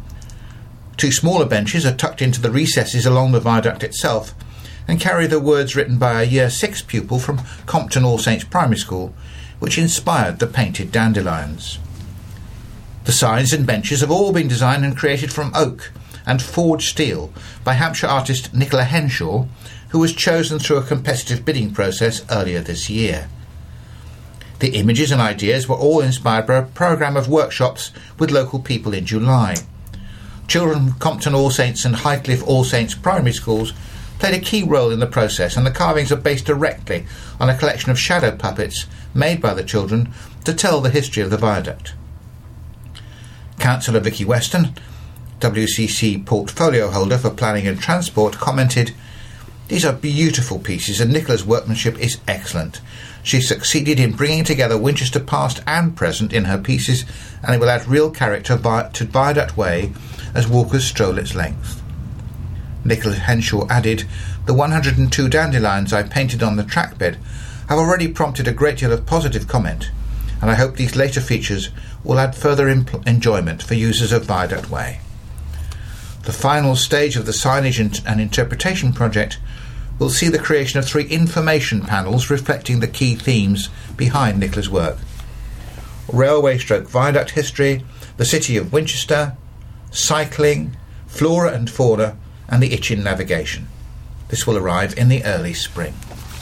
Two smaller benches are tucked into the recesses along the viaduct itself and carry the words written by a Year six pupil from Compton All Saints Primary School, which inspired the painted dandelions. The signs and benches have all been designed and created from oak and forged steel by Hampshire artist Nicola Henshaw, who was chosen through a competitive bidding process earlier this year. The images and ideas were all inspired by a programme of workshops with local people in July. Children from Compton All Saints and Highcliffe All Saints primary schools played a key role in the process, and the carvings are based directly on a collection of shadow puppets made by the children to tell the history of the viaduct. Councillor Vicky Weston, W C C portfolio holder for planning and transport, commented, "These are beautiful pieces and Nicola's workmanship is excellent. She succeeded in bringing together Winchester past and present in her pieces, and it will add real character vi- to Viaduct Way as walkers stroll its length." Nicola Henshaw added, "The one hundred two dandelions I painted on the track bed have already prompted a great deal of positive comment, and I hope these later features will add further imp- enjoyment for users of Viaduct Way." The final stage of the signage and interpretation project will see the creation of three information panels reflecting the key themes behind Nicola's work: railway stroke viaduct history, the city of Winchester, cycling, flora and fauna, and the Itchin navigation. This will arrive in the early spring.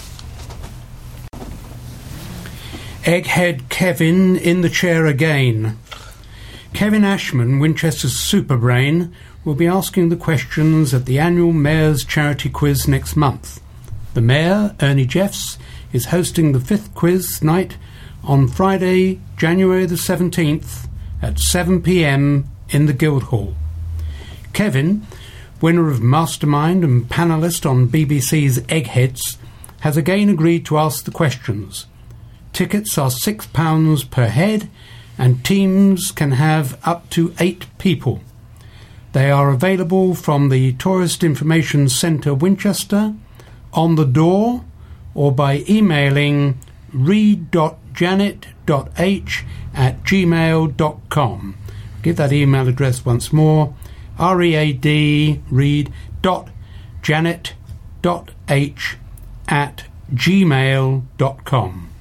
Egghead Kevin in the chair again. Kevin Ashman, Winchester's superbrain, will be asking the questions at the annual Mayor's Charity Quiz next month. The Mayor, Ernie Jeffs, is hosting the fifth quiz night on Friday, January the seventeenth at seven p m in the Guildhall. Kevin, winner of Mastermind and panellist on B B C's Eggheads, has again agreed to ask the questions. Tickets are six pounds per head and teams can have up to eight people. They are available from the Tourist Information Centre Winchester, on the door, or by emailing read dot janet dot h at gmail dot com. Give that email address once more, R E A D, read dot janet dot h at gmail dot com.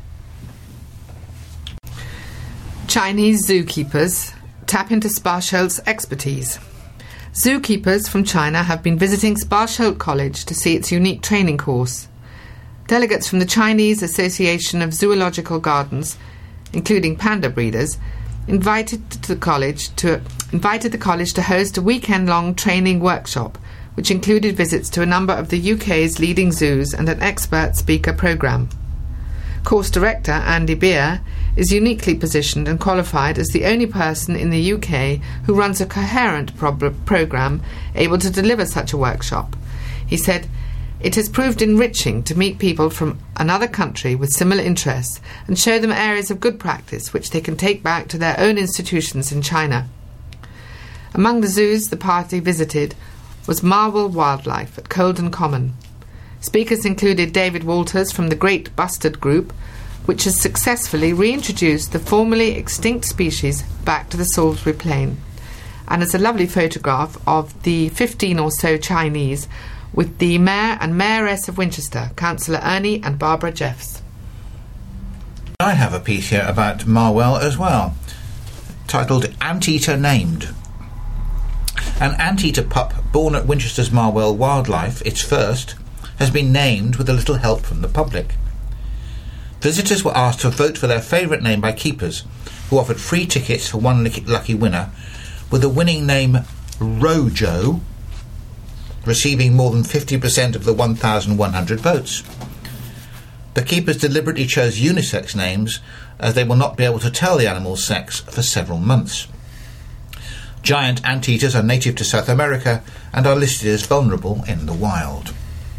Chinese zookeepers tap into Sparsholt's expertise. Zookeepers from China have been visiting Sparsholt College to see its unique training course. Delegates from the Chinese Association of Zoological Gardens, including panda breeders, invited to the college to invited the college to host a weekend-long training workshop which included visits to a number of the U K's leading zoos and an expert speaker programme. Course director Andy Beer is uniquely positioned and qualified as the only person in the U K who runs a coherent prob- programme able to deliver such a workshop. He said, "It has proved enriching to meet people from another country with similar interests and show them areas of good practice which they can take back to their own institutions in China." Among the zoos the party visited was Marwell Wildlife at Colden Common. Speakers included David Walters from the Great Bustard Group, which has successfully reintroduced the formerly extinct species back to the Salisbury Plain, and there's a lovely photograph of the fifteen or so Chinese with the Mayor and Mayoress of Winchester, Councillor Ernie and Barbara Jeffs. I have a piece here about Marwell as well, titled Anteater Named. An anteater pup born at Winchester's Marwell Wildlife, its first, has been named with a little help from the public. Visitors were asked to vote for their favourite name by keepers, who offered free tickets for one lucky winner, with the winning name Rojo receiving more than fifty percent of the one thousand one hundred votes. The keepers deliberately chose unisex names, as they will not be able to tell the animal's sex for several months. Giant anteaters are native to South America and are listed as vulnerable in the wild.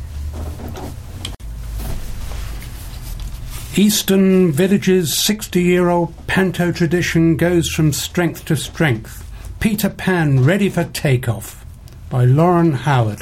Eastern Village's sixty-year-old panto tradition goes from strength to strength. Peter Pan ready for takeoff, by Lauren Howard.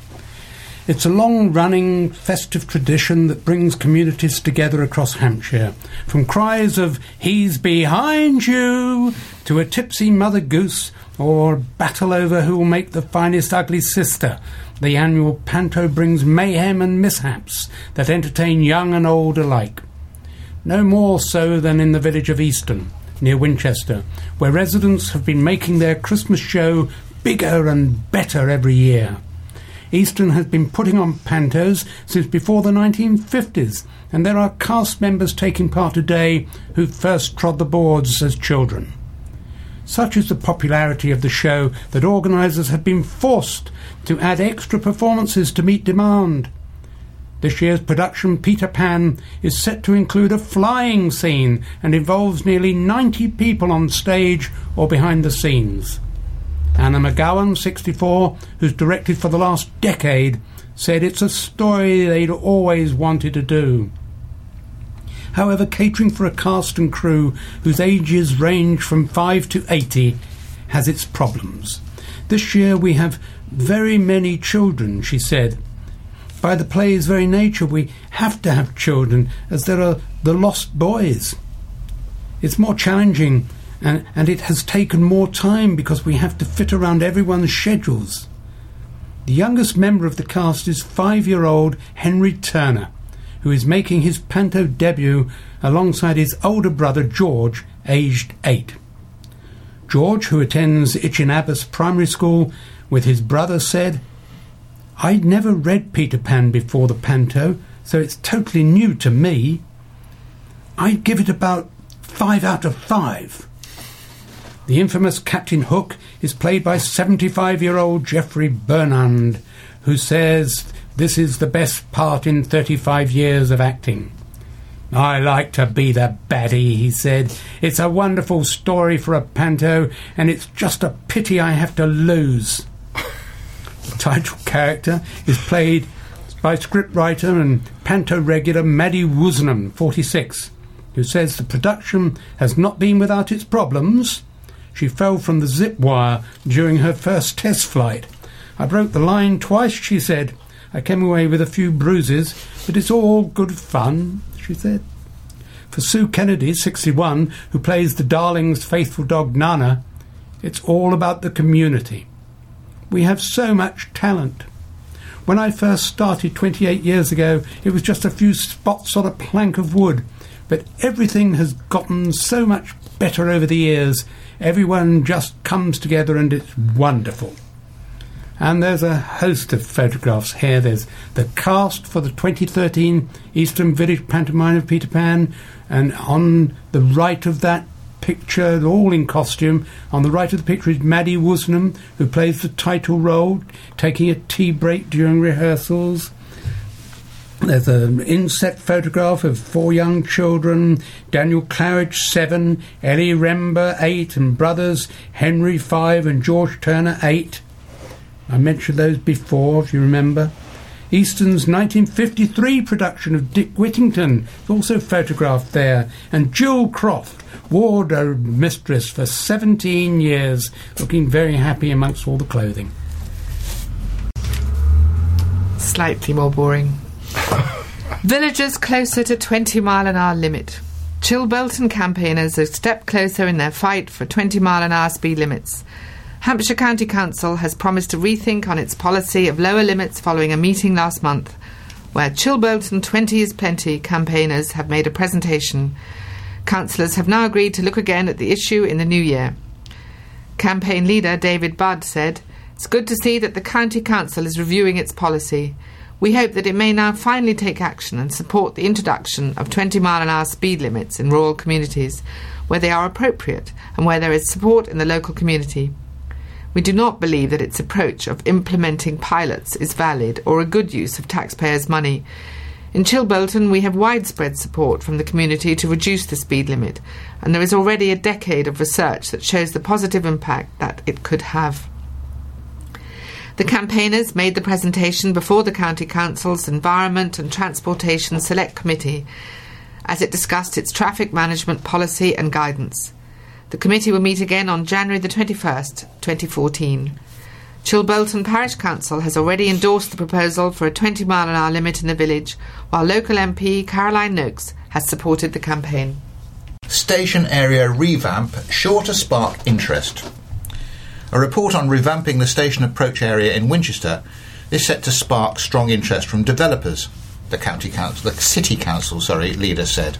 It's a long-running festive tradition that brings communities together across Hampshire, from cries of "He's behind you" to a tipsy Mother Goose or battle over who will make the finest ugly sister. The annual panto brings mayhem and mishaps that entertain young and old alike. No more so than in the village of Easton, near Winchester, where residents have been making their Christmas show bigger and better every year. Easton has been putting on pantos since before the nineteen fifties, and there are cast members taking part today who first trod the boards as children. Such is the popularity of the show that organisers have been forced to add extra performances to meet demand. This year's production, Peter Pan, is set to include a flying scene and involves nearly ninety people on stage or behind the scenes. Anna McGowan, sixty-four, who's directed for the last decade, said it's a story they'd always wanted to do. However, catering for a cast and crew whose ages range from five to eighty has its problems. This year we have very many children, she said. By the play's very nature, we have to have children, as there are the lost boys. It's more challenging, and, and it has taken more time because we have to fit around everyone's schedules. The youngest member of the cast is five-year-old Henry Turner, who is making his panto debut alongside his older brother George, aged eight. George, who attends Itchen Abbas Primary School with his brother, said, "I'd never read Peter Pan before the panto, so it's totally new to me. I'd give it about five out of five." The infamous Captain Hook is played by seventy-five-year-old Geoffrey Burnand, who says this is the best part in thirty-five years of acting. "I like to be the baddie," he said. "It's a wonderful story for a panto, and it's just a pity I have to lose." The title character is played by scriptwriter and panto regular Maddie Woosnam, forty-six, who says the production has not been without its problems. She fell from the zip wire during her first test flight. "I broke the line twice," she said. "I came away with a few bruises, but it's all good fun," she said. For Sue Kennedy, sixty-one, who plays the Darlings' faithful dog Nana, it's all about the community. We have so much talent. When I first started twenty-eight years ago, it was just a few spots on a plank of wood, but everything has gotten so much better over the years. Everyone just comes together and it's wonderful. And there's a host of photographs here. There's the cast for the twenty thirteen Eastern Village pantomime of Peter Pan, and on the right of that picture, all in costume. On the right of the picture is Maddie Woosnam, who plays the title role, taking a tea break during rehearsals. There's an inset photograph of four young children: Daniel Claridge, seven, Ellie Rember, eight, and brothers Henry, five, and George Turner, eight. I mentioned those before, if you remember. Easton's nineteen fifty-three production of Dick Whittington is also photographed there, and Jill Croft, wardrobe mistress for seventeen years, looking very happy amongst all the clothing. Slightly more boring. Villagers closer to twenty mile an hour limit. Chilbolton campaigners a step closer in their fight for twenty mile an hour speed limits. Hampshire County Council has promised to rethink on its policy of lower limits following a meeting last month, where Chilbolton twenty is plenty campaigners have made a presentation. Councillors have now agreed to look again at the issue in the new year. Campaign leader David Budd said, "It's good to see that the County Council is reviewing its policy. We hope that it may now finally take action and support the introduction of twenty mile an hour speed limits in rural communities where they are appropriate and where there is support in the local community. We do not believe that its approach of implementing pilots is valid or a good use of taxpayers' money. In Chilbolton, we have widespread support from the community to reduce the speed limit, and there is already a decade of research that shows the positive impact that it could have." The campaigners made the presentation before the County Council's Environment and Transportation Select Committee as it discussed its traffic management policy and guidance. The committee will meet again on January the twenty-first, twenty fourteen. Chilbolton Parish Council has already endorsed the proposal for a twenty mile an hour limit in the village, while local M P Caroline Noakes has supported the campaign. Station area revamp sure to spark interest. A report on revamping the station approach area in Winchester is set to spark strong interest from developers, the county council, the city council, sorry, leader said.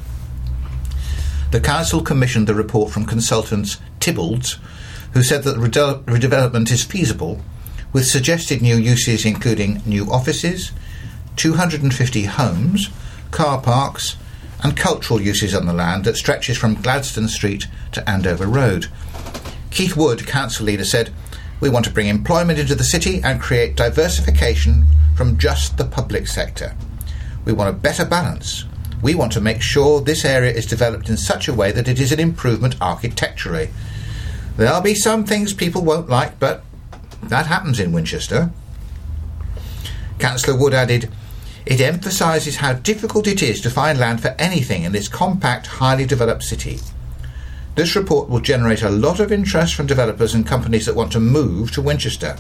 The council commissioned the report from consultants Tibbalds, who said that rede- redevelopment is feasible, with suggested new uses including new offices, two hundred fifty homes, car parks, and cultural uses on the land that stretches from Gladstone Street to Andover Road. Keith Wood, council leader, said, "We want to bring employment into the city and create diversification from just the public sector. We want a better balance. We want to make sure this area is developed in such a way that it is an improvement architecturally. There'll be some things people won't like, but that happens in Winchester." Councillor Wood added, "It emphasises how difficult it is to find land for anything in this compact, highly developed city. This report will generate a lot of interest from developers and companies that want to move to Winchester."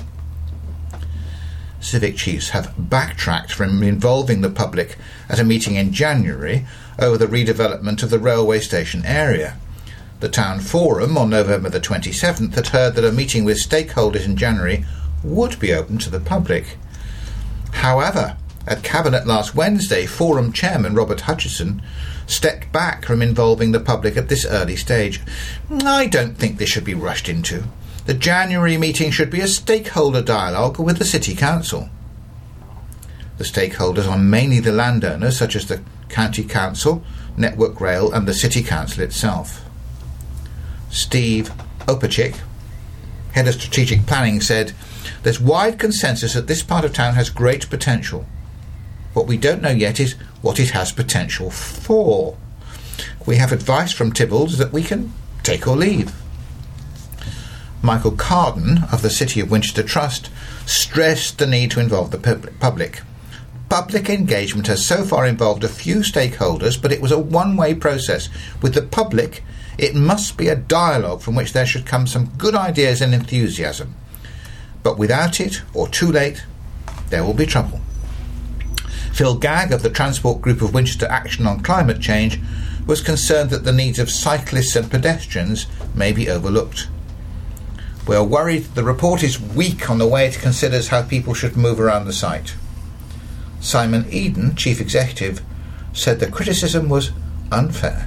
Civic chiefs have backtracked from involving the public at a meeting in January over the redevelopment of the railway station area. The town forum on November the twenty-seventh had heard that a meeting with stakeholders in January would be open to the public. However, at Cabinet last Wednesday, forum chairman Robert Hutchison stepped back from involving the public at this early stage. "I don't think this should be rushed into. The January meeting should be a stakeholder dialogue with the City Council." The stakeholders are mainly the landowners, such as the County Council, Network Rail and the City Council itself. Steve Opachik, head of strategic planning, said, "There's wide consensus that this part of town has great potential. What we don't know yet is what it has potential for. We have advice from Tibbalds that we can take or leave." Michael Carden of the City of Winchester Trust stressed the need to involve the public. Public engagement has so far involved a few stakeholders, but it was a one-way process. With the public, it must be a dialogue from which there should come some good ideas and enthusiasm. But without it, or too late, there will be trouble. Phil Gagg of the Transport Group of Winchester Action on Climate Change was concerned that the needs of cyclists and pedestrians may be overlooked. "We are worried that the report is weak on the way it considers how people should move around the site." Simon Eden, Chief Executive, said the criticism was unfair.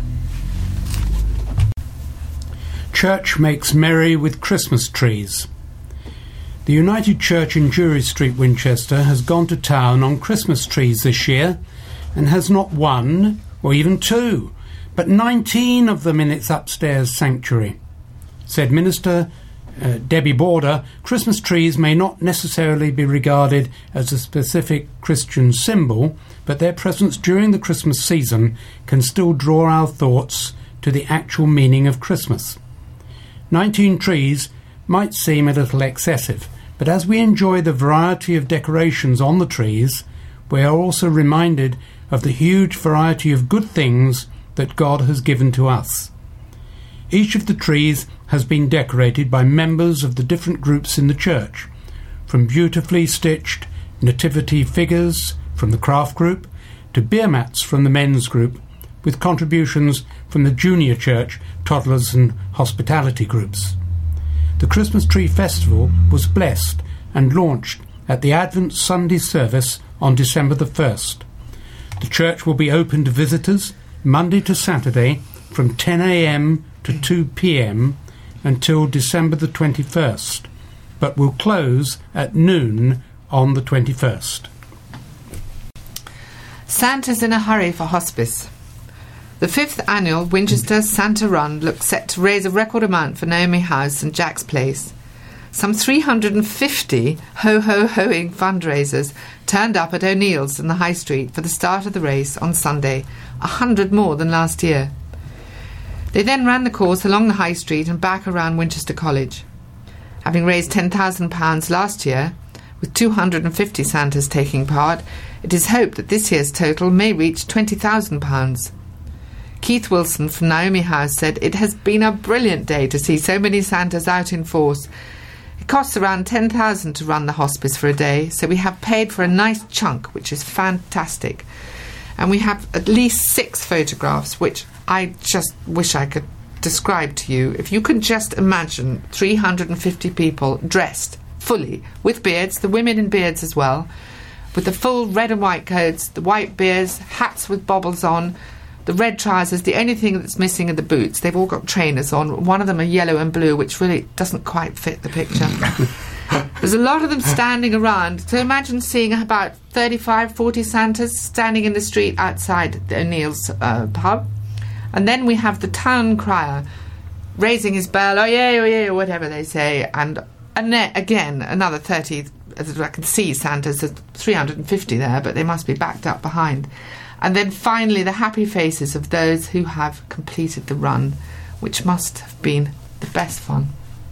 Church makes merry with Christmas trees. The United Church in Jury Street, Winchester, has gone to town on Christmas trees this year and has not one, or even two, but nineteen of them in its upstairs sanctuary. Said Minister uh, Debbie Border, Christmas trees may not necessarily be regarded as a specific Christian symbol, but their presence during the Christmas season can still draw our thoughts to the actual meaning of Christmas. Nineteen trees might seem a little excessive, but as we enjoy the variety of decorations on the trees, we are also reminded of the huge variety of good things that God has given to us. Each of the trees has been decorated by members of the different groups in the church, from beautifully stitched nativity figures from the craft group to beer mats from the men's group, with contributions from the junior church, toddlers and hospitality groups. The Christmas Tree Festival was blessed and launched at the Advent Sunday service on December the first. The church will be open to visitors Monday to Saturday from ten a m to two p m until December the twenty-first, but will close at noon on the twenty-first. Santa's in a hurry for hospice. The fifth annual Winchester Santa Run looks set to raise a record amount for Naomi House and Jack's Place. Some three hundred fifty ho-ho-hoing fundraisers turned up at O'Neill's in the High Street for the start of the race on Sunday, a hundred more than last year. They then ran the course along the High Street and back around Winchester College. Having raised ten thousand pounds last year, with two hundred fifty Santas taking part, it is hoped that this year's total may reach twenty thousand pounds. Keith Wilson from Naomi House said, "It has been a brilliant day to see so many Santas out in force. It costs around ten thousand to run the hospice for a day, so we have paid for a nice chunk, which is fantastic. And we have at least six photographs, which I just wish I could describe to you. If you can just imagine three hundred fifty people dressed fully, with beards, the women in beards as well, with the full red and white coats, the white beards, hats with bobbles on, the red trousers. The only thing that's missing are the boots. They've all got trainers on. One of them are yellow and blue, which really doesn't quite fit the picture. There's a lot of them standing around. So imagine seeing about thirty-five, forty Santas standing in the street outside the O'Neill's uh, pub. And then we have the town crier raising his bell, oh yeah, oh yeah, whatever they say. And, and then, again, another thirty, as I can see Santas, there's three hundred fifty there, but they must be backed up behind. And then finally the happy faces of those who have completed the run, which must have been the best fun.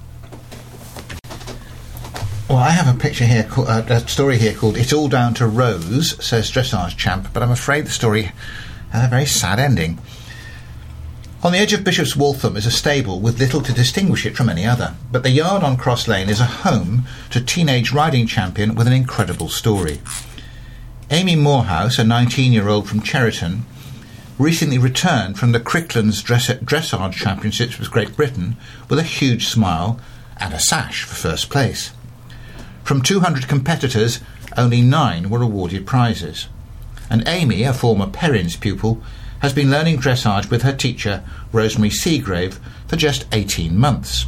Well, I have a picture here, uh, a story here called "It's All Down to Rose," says Dressage Champ, but I'm afraid the story has a very sad ending. On the edge of Bishop's Waltham is a stable with little to distinguish it from any other, but the yard on Cross Lane is a home to teenage riding champion with an incredible story. Amy Morehouse, a nineteen-year-old from Cheriton, recently returned from the Cricklands dress- Dressage Championships with Great Britain with a huge smile and a sash for first place. From two hundred competitors, only nine were awarded prizes. And Amy, a former Perrins pupil, has been learning dressage with her teacher, Rosemary Seagrave, for just eighteen months.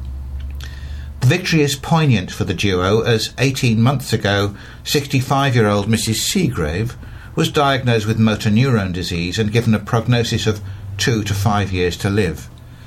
The victory is poignant for the duo as eighteen months ago, sixty-five-year-old Missus Seagrave was diagnosed with motor neurone disease and given a prognosis of two to five years to live.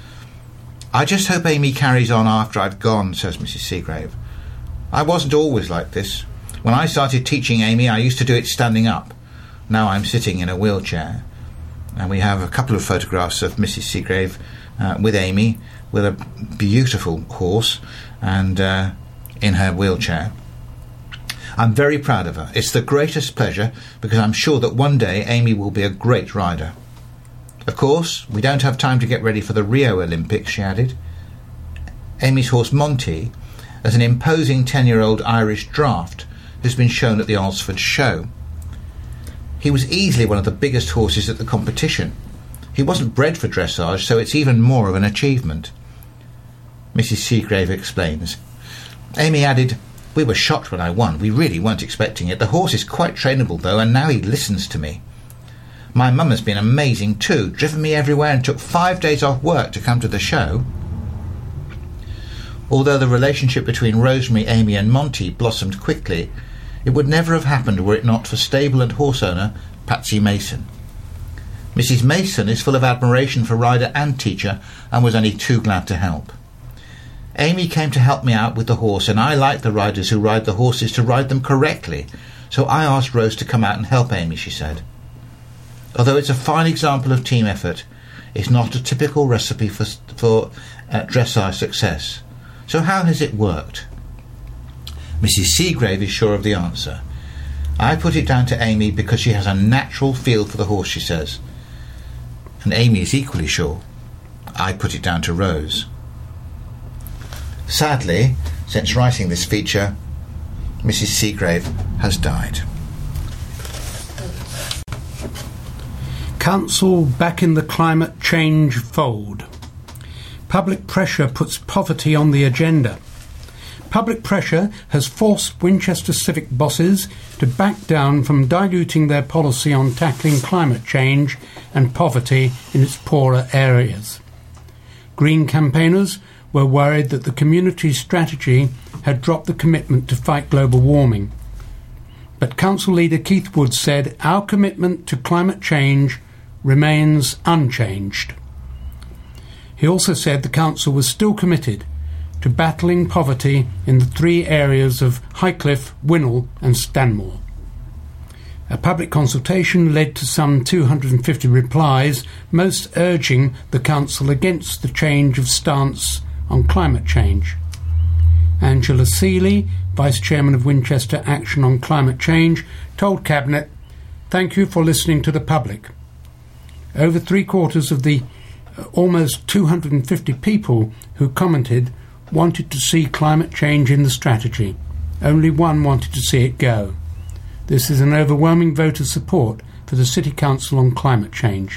"I just hope Amy carries on after I've gone," says Missus Seagrave. "I wasn't always like this. When I started teaching Amy, I used to do it standing up. Now I'm sitting in a wheelchair." And we have a couple of photographs of Missus Seagrave uh, with Amy, with a beautiful horse, and uh, in her wheelchair. "I'm very proud of her. It's the greatest pleasure because I'm sure that one day Amy will be a great rider. Of course, we don't have time to get ready for the Rio Olympics," she added. Amy's horse Monty is an imposing ten-year-old Irish draft who's been shown at the Alresford show. He was easily one of the biggest horses at the competition. He wasn't bred for dressage, so it's even more of an achievement. Missus Seagrave explains. Amy added, "We were shocked when I won. We really weren't expecting it. The horse is quite trainable, though, and now he listens to me. My mum has been amazing, too, driven me everywhere and took five days off work to come to the show." Although the relationship between Rosemary, Amy and Monty blossomed quickly, it would never have happened were it not for stable and horse owner Patsy Mason. Missus Mason is full of admiration for rider and teacher and was only too glad to help. Amy came to help me out with the horse, and I like the riders who ride the horses to ride them correctly, so I asked Rose to come out and help Amy, she said. Although it's a fine example of team effort, it's not a typical recipe for, for uh, dressage success. So how has it worked? Missus Seagrave is sure of the answer. I put it down to Amy because she has a natural feel for the horse, she says. And Amy is equally sure. I put it down to Rose. Sadly, since writing this feature, Missus Seagrave has died. Council back in the climate change fold. Public pressure puts poverty on the agenda. Public pressure has forced Winchester Civic bosses to back down from diluting their policy on tackling climate change and poverty in its poorer areas. Green campaigners were worried that the community strategy had dropped the commitment to fight global warming. But Council leader Keith Wood said, "Our commitment to climate change remains unchanged." He also said the Council was still committed to battling poverty in the three areas of Highcliffe, Winnall and Stanmore. A public consultation led to some two hundred fifty replies, most urging the Council against the change of stance on climate change. Angela Seeley, Vice Chairman of Winchester Action on Climate Change, told Cabinet, "Thank you for listening to the public." Over three quarters of the uh, almost two hundred fifty people who commented wanted to see climate change in the strategy. Only one wanted to see it go. This is an overwhelming vote of support for the City Council on climate change.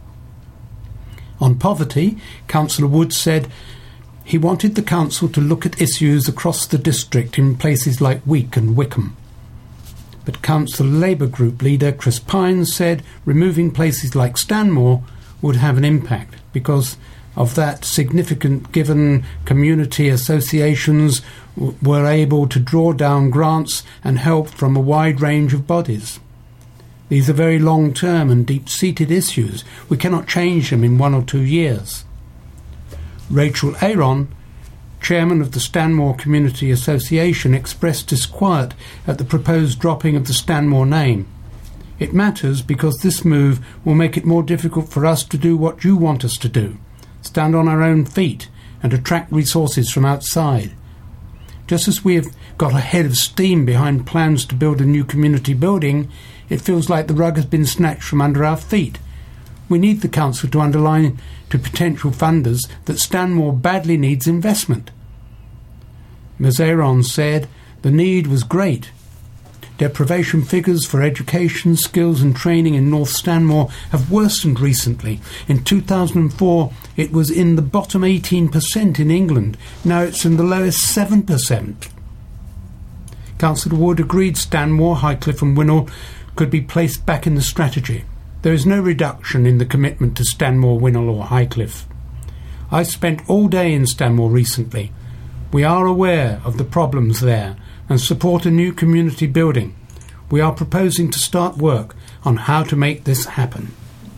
On poverty, Councillor Wood said he wanted the Council to look at issues across the district in places like Week and Wickham. But Council Labour Group leader Chris Pines said removing places like Stanmore would have an impact because of that significant, given community associations w- were able to draw down grants and help from a wide range of bodies. These are very long-term and deep-seated issues. We cannot change them in one or two years. Rachel Aaron, chairman of the Stanmore Community Association, expressed disquiet at the proposed dropping of the Stanmore name. It matters because this move will make it more difficult for us to do what you want us to do. Stand on our own feet and attract resources from outside. Just as we have got a head of steam behind plans to build a new community building, it feels like the rug has been snatched from under our feet. We need the Council to underline to potential funders that Stanmore badly needs investment. Miz Aaron said the need was great. Deprivation figures for education, skills and training in North Stanmore have worsened recently. In two thousand four, it was in the bottom eighteen percent in England. Now it's in the lowest seven percent. Councillor Wood agreed Stanmore, Highcliffe and Winnall could be placed back in the strategy. There is no reduction in the commitment to Stanmore, Winnall or Highcliffe. I spent all day in Stanmore recently. We are aware of the problems there and support a new community building. We are proposing to start work on how to make this happen.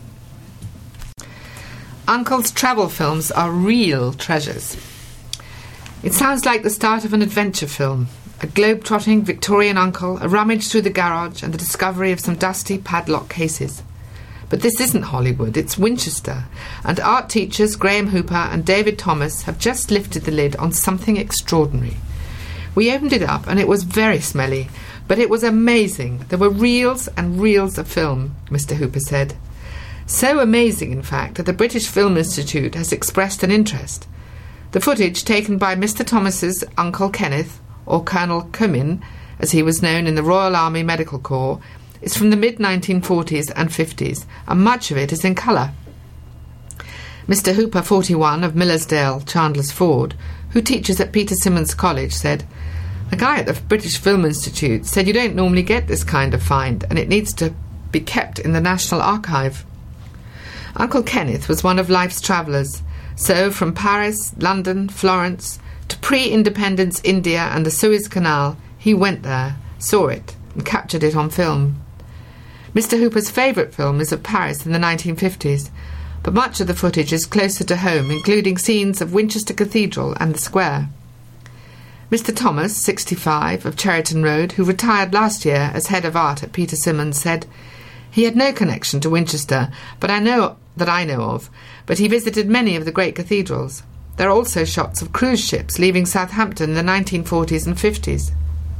Uncle's travel films are real treasures. It sounds like the start of an adventure film. A globe-trotting Victorian uncle, a rummage through the garage and the discovery of some dusty padlock cases. But this isn't Hollywood, it's Winchester, and art teachers Graham Hooper and David Thomas have just lifted the lid on something extraordinary. We opened it up and it was very smelly, but it was amazing. There were reels and reels of film, Mister Hooper said. So amazing, in fact, that the British Film Institute has expressed an interest. The footage taken by Mister Thomas's Uncle Kenneth, or Colonel Cumin, as he was known in the Royal Army Medical Corps, is from the mid nineteen forties and fifties, and much of it is in colour. Mister Hooper, forty-one, of Millersdale, Chandler's Ford, who teaches at Peter Symonds College, said, "The guy at the British Film Institute said you don't normally get this kind of find, and it needs to be kept in the National Archive." Uncle Kenneth was one of life's travellers, so from Paris, London, Florence, to pre-independence India and the Suez Canal, he went there, saw it, and captured it on film. Mister Hooper's favourite film is of Paris in the nineteen fifties, but much of the footage is closer to home, including scenes of Winchester Cathedral and the square. Mister Thomas, sixty-five, of Cheriton Road, who retired last year as head of art at Peter Symonds, said, "He had no connection to Winchester, but I know that I know of, but he visited many of the great cathedrals. There are also shots of cruise ships leaving Southampton in the nineteen forties and fifties.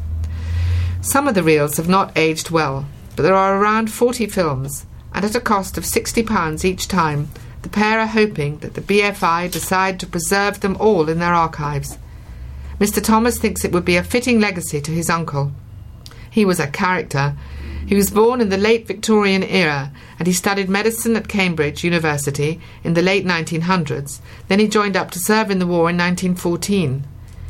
Some of the reels have not aged well, but there are around forty films, and at a cost of sixty pounds each time, the pair are hoping that the B F I decide to preserve them all in their archives. Mister Thomas thinks it would be a fitting legacy to his uncle. He was a character. He was born in the late Victorian era, and he studied medicine at Cambridge University in the late nineteen hundreds. Then he joined up to serve in the war in nineteen fourteen.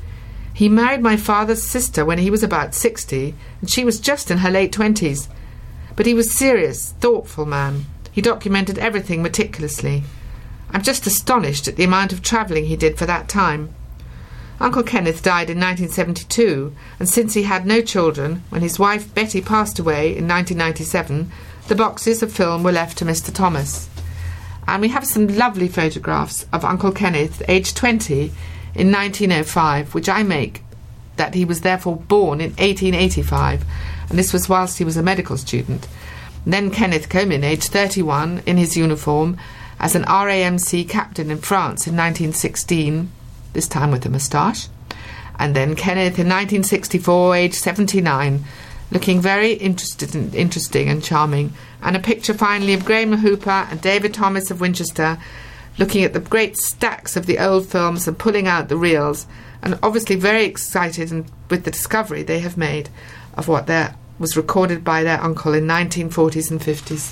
He married my father's sister when he was about sixty, and she was just in her late twenties. But he was a serious, thoughtful man. He documented everything meticulously. I'm just astonished at the amount of travelling he did for that time. Uncle Kenneth died in nineteen seventy-two, and since he had no children, when his wife Betty passed away in nineteen ninety-seven, the boxes of film were left to Mister Thomas. And we have some lovely photographs of Uncle Kenneth, aged twenty, in nineteen oh five, which I make that he was therefore born in eighteen eighty-five, and this was whilst he was a medical student. And then Kenneth Comyn, aged thirty-one, in his uniform, as an R A M C captain in France in nineteen sixteen, this time with a moustache. And then Kenneth in nineteen sixty-four, aged seventy-nine, looking very interested and interesting and charming. And a picture finally of Graham Hooper and David Thomas of Winchester, looking at the great stacks of the old films and pulling out the reels, and obviously very excited and with the discovery they have made of what there was recorded by their uncle in nineteen forties and fifties.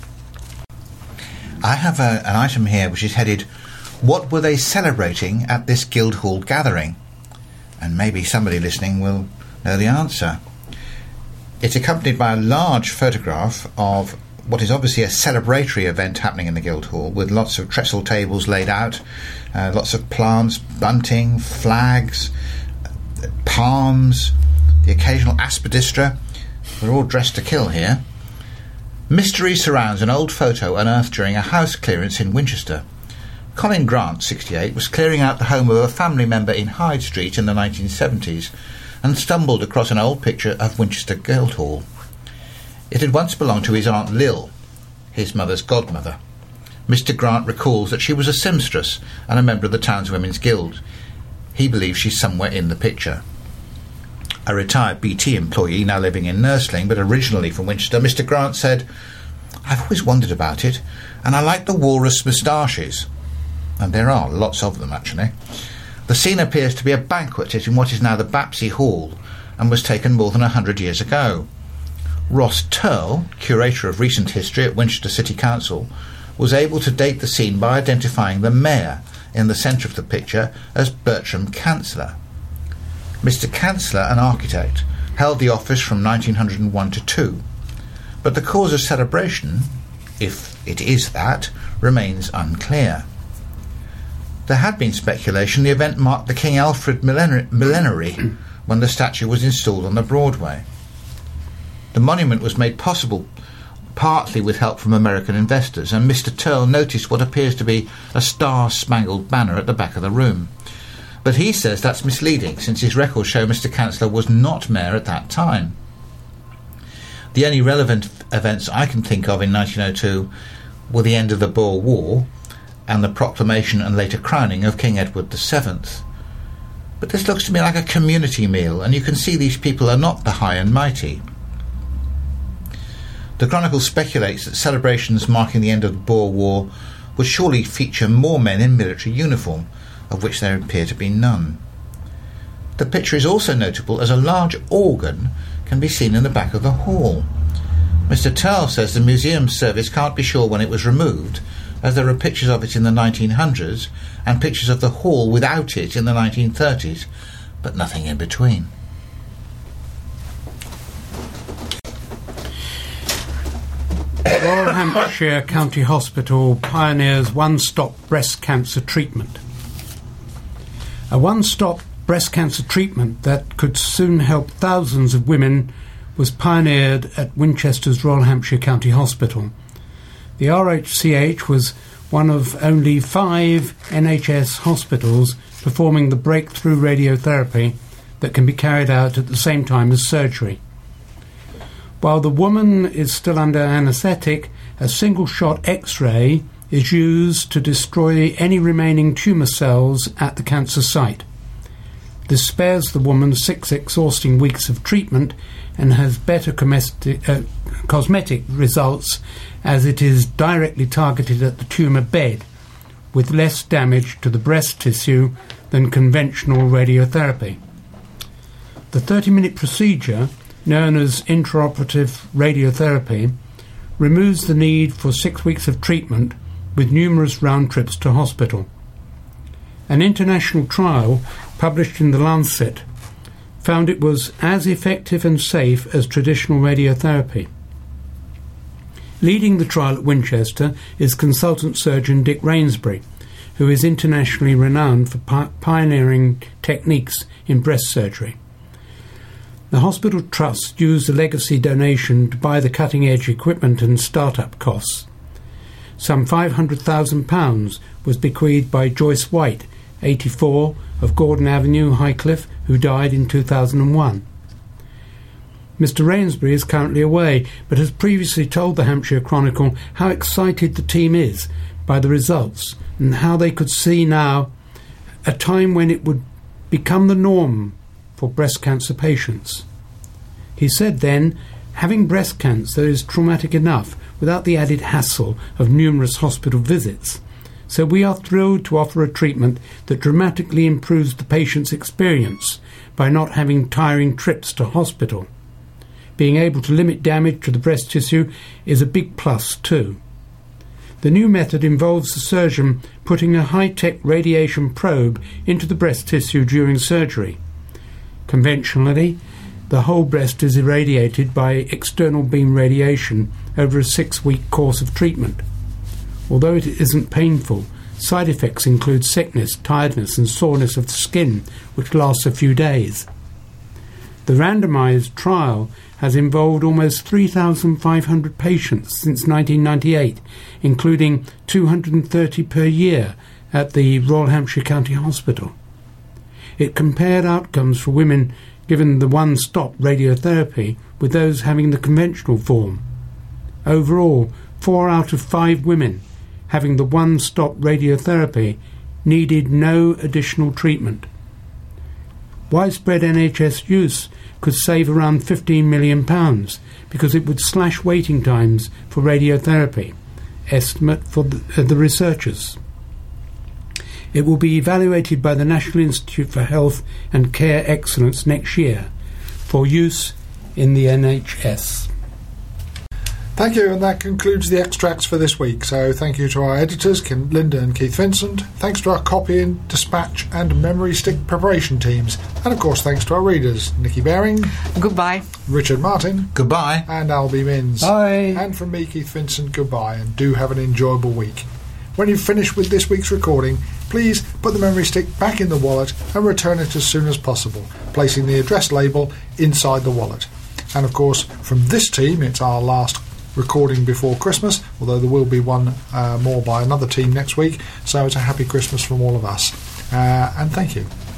I have a, an item here which is headed, "What were they celebrating at this Guildhall gathering?" And maybe somebody listening will know the answer. It's accompanied by a large photograph of what is obviously a celebratory event happening in the Guildhall, with lots of trestle tables laid out, uh, lots of plants, bunting, flags, palms, the occasional aspidistra. We're all dressed to kill here. Mystery surrounds an old photo unearthed during a house clearance in Winchester. Colin Grant, sixty-eight, was clearing out the home of a family member in Hyde Street in the nineteen seventies and stumbled across an old picture of Winchester Guildhall. It had once belonged to his Aunt Lil, his mother's godmother. Mister Grant recalls that she was a seamstress and a member of the town's Women's Guild. He believes she's somewhere in the picture. A retired B T employee now living in Nursling, but originally from Winchester, Mister Grant said, "I've always wondered about it, and I like the walrus moustaches." And there are lots of them, actually. The scene appears to be a banquet in what is now the Bapsey Hall, and was taken more than a hundred years ago. Ross Turl, curator of recent history at Winchester City Council, was able to date the scene by identifying the mayor in the centre of the picture as Bertram Cancellor. Mister Cancellor, an architect, held the office from nineteen oh one to two, but the cause of celebration, if it is that, remains unclear. There had been speculation the event marked the King Alfred millenary, millenary when the statue was installed on the Broadway. The monument was made possible partly with help from American investors, and Mister Turl noticed what appears to be a star-spangled banner at the back of the room. But he says that's misleading, since his records show Mister Cancellor was not mayor at that time. The only relevant events I can think of in nineteen oh two were the end of the Boer War and the proclamation and later crowning of King Edward the Seventh. But this looks to me like a community meal, and you can see these people are not the high and mighty. The Chronicle speculates that celebrations marking the end of the Boer War would surely feature more men in military uniform, of which there appear to be none. The picture is also notable as a large organ can be seen in the back of the hall. Mister Turl says the museum service can't be sure when it was removed, as there are pictures of it in the nineteen hundreds and pictures of the hall without it in the nineteen thirties, but nothing in between. Royal Hampshire County Hospital pioneers one-stop breast cancer treatment. A one-stop breast cancer treatment that could soon help thousands of women was pioneered at Winchester's Royal Hampshire County Hospital. The R H C H was one of only five N H S hospitals performing the breakthrough radiotherapy that can be carried out at the same time as surgery. While the woman is still under anaesthetic, a single-shot X-ray is used to destroy any remaining tumour cells at the cancer site. This spares the woman six exhausting weeks of treatment and has better comesti- uh, cosmetic results as it is directly targeted at the tumour bed, with less damage to the breast tissue than conventional radiotherapy. The thirty-minute procedure, known as intraoperative radiotherapy, removes the need for six weeks of treatment with numerous round trips to hospital. An international trial published in The Lancet found it was as effective and safe as traditional radiotherapy. Leading the trial at Winchester is consultant surgeon Dick Rainsbury, who is internationally renowned for pi- pioneering techniques in breast surgery. The hospital trust used a legacy donation to buy the cutting-edge equipment and start-up costs. Some five hundred thousand pounds was bequeathed by Joyce White, eighty-four, of Gordon Avenue, Highcliffe, who died in two thousand one. Mister Rainsbury is currently away, but has previously told the Hampshire Chronicle how excited the team is by the results and how they could see now a time when it would become the norm for breast cancer patients. He said then, having breast cancer is traumatic enough without the added hassle of numerous hospital visits, so we are thrilled to offer a treatment that dramatically improves the patient's experience by not having tiring trips to hospital. Being able to limit damage to the breast tissue is a big plus too. The new method involves the surgeon putting a high-tech radiation probe into the breast tissue during surgery. Conventionally, the whole breast is irradiated by external beam radiation over a six-week course of treatment. Although it isn't painful, side effects include sickness, tiredness and soreness of the skin, which lasts a few days. The randomised trial has involved almost three thousand five hundred patients since nineteen ninety-eight, including two hundred thirty per year at the Royal Hampshire County Hospital. It compared outcomes for women given the one-stop radiotherapy with those having the conventional form. Overall, four out of five women having the one-stop radiotherapy needed no additional treatment. Widespread N H S use could save around fifteen million pounds because it would slash waiting times for radiotherapy, estimate for the, uh, the researchers. It will be evaluated by the National Institute for Health and Care Excellence next year for use in the N H S. Thank you, and that concludes the extracts for this week. So thank you to our editors, Kim, Linda and Keith Vincent. Thanks to our copying, dispatch and memory stick preparation teams. And of course thanks to our readers, Nikki Baring. Goodbye. Richard Martin. Goodbye. And Albie Minns. Bye. And from me, Keith Vincent, goodbye, and do have an enjoyable week. When you've finished with this week's recording, please put the memory stick back in the wallet and return it as soon as possible, placing the address label inside the wallet. And of course, from this team, it's our last recording before Christmas, although there will be one uh, more by another team next week, so it's a happy Christmas from all of us. Uh, and thank you.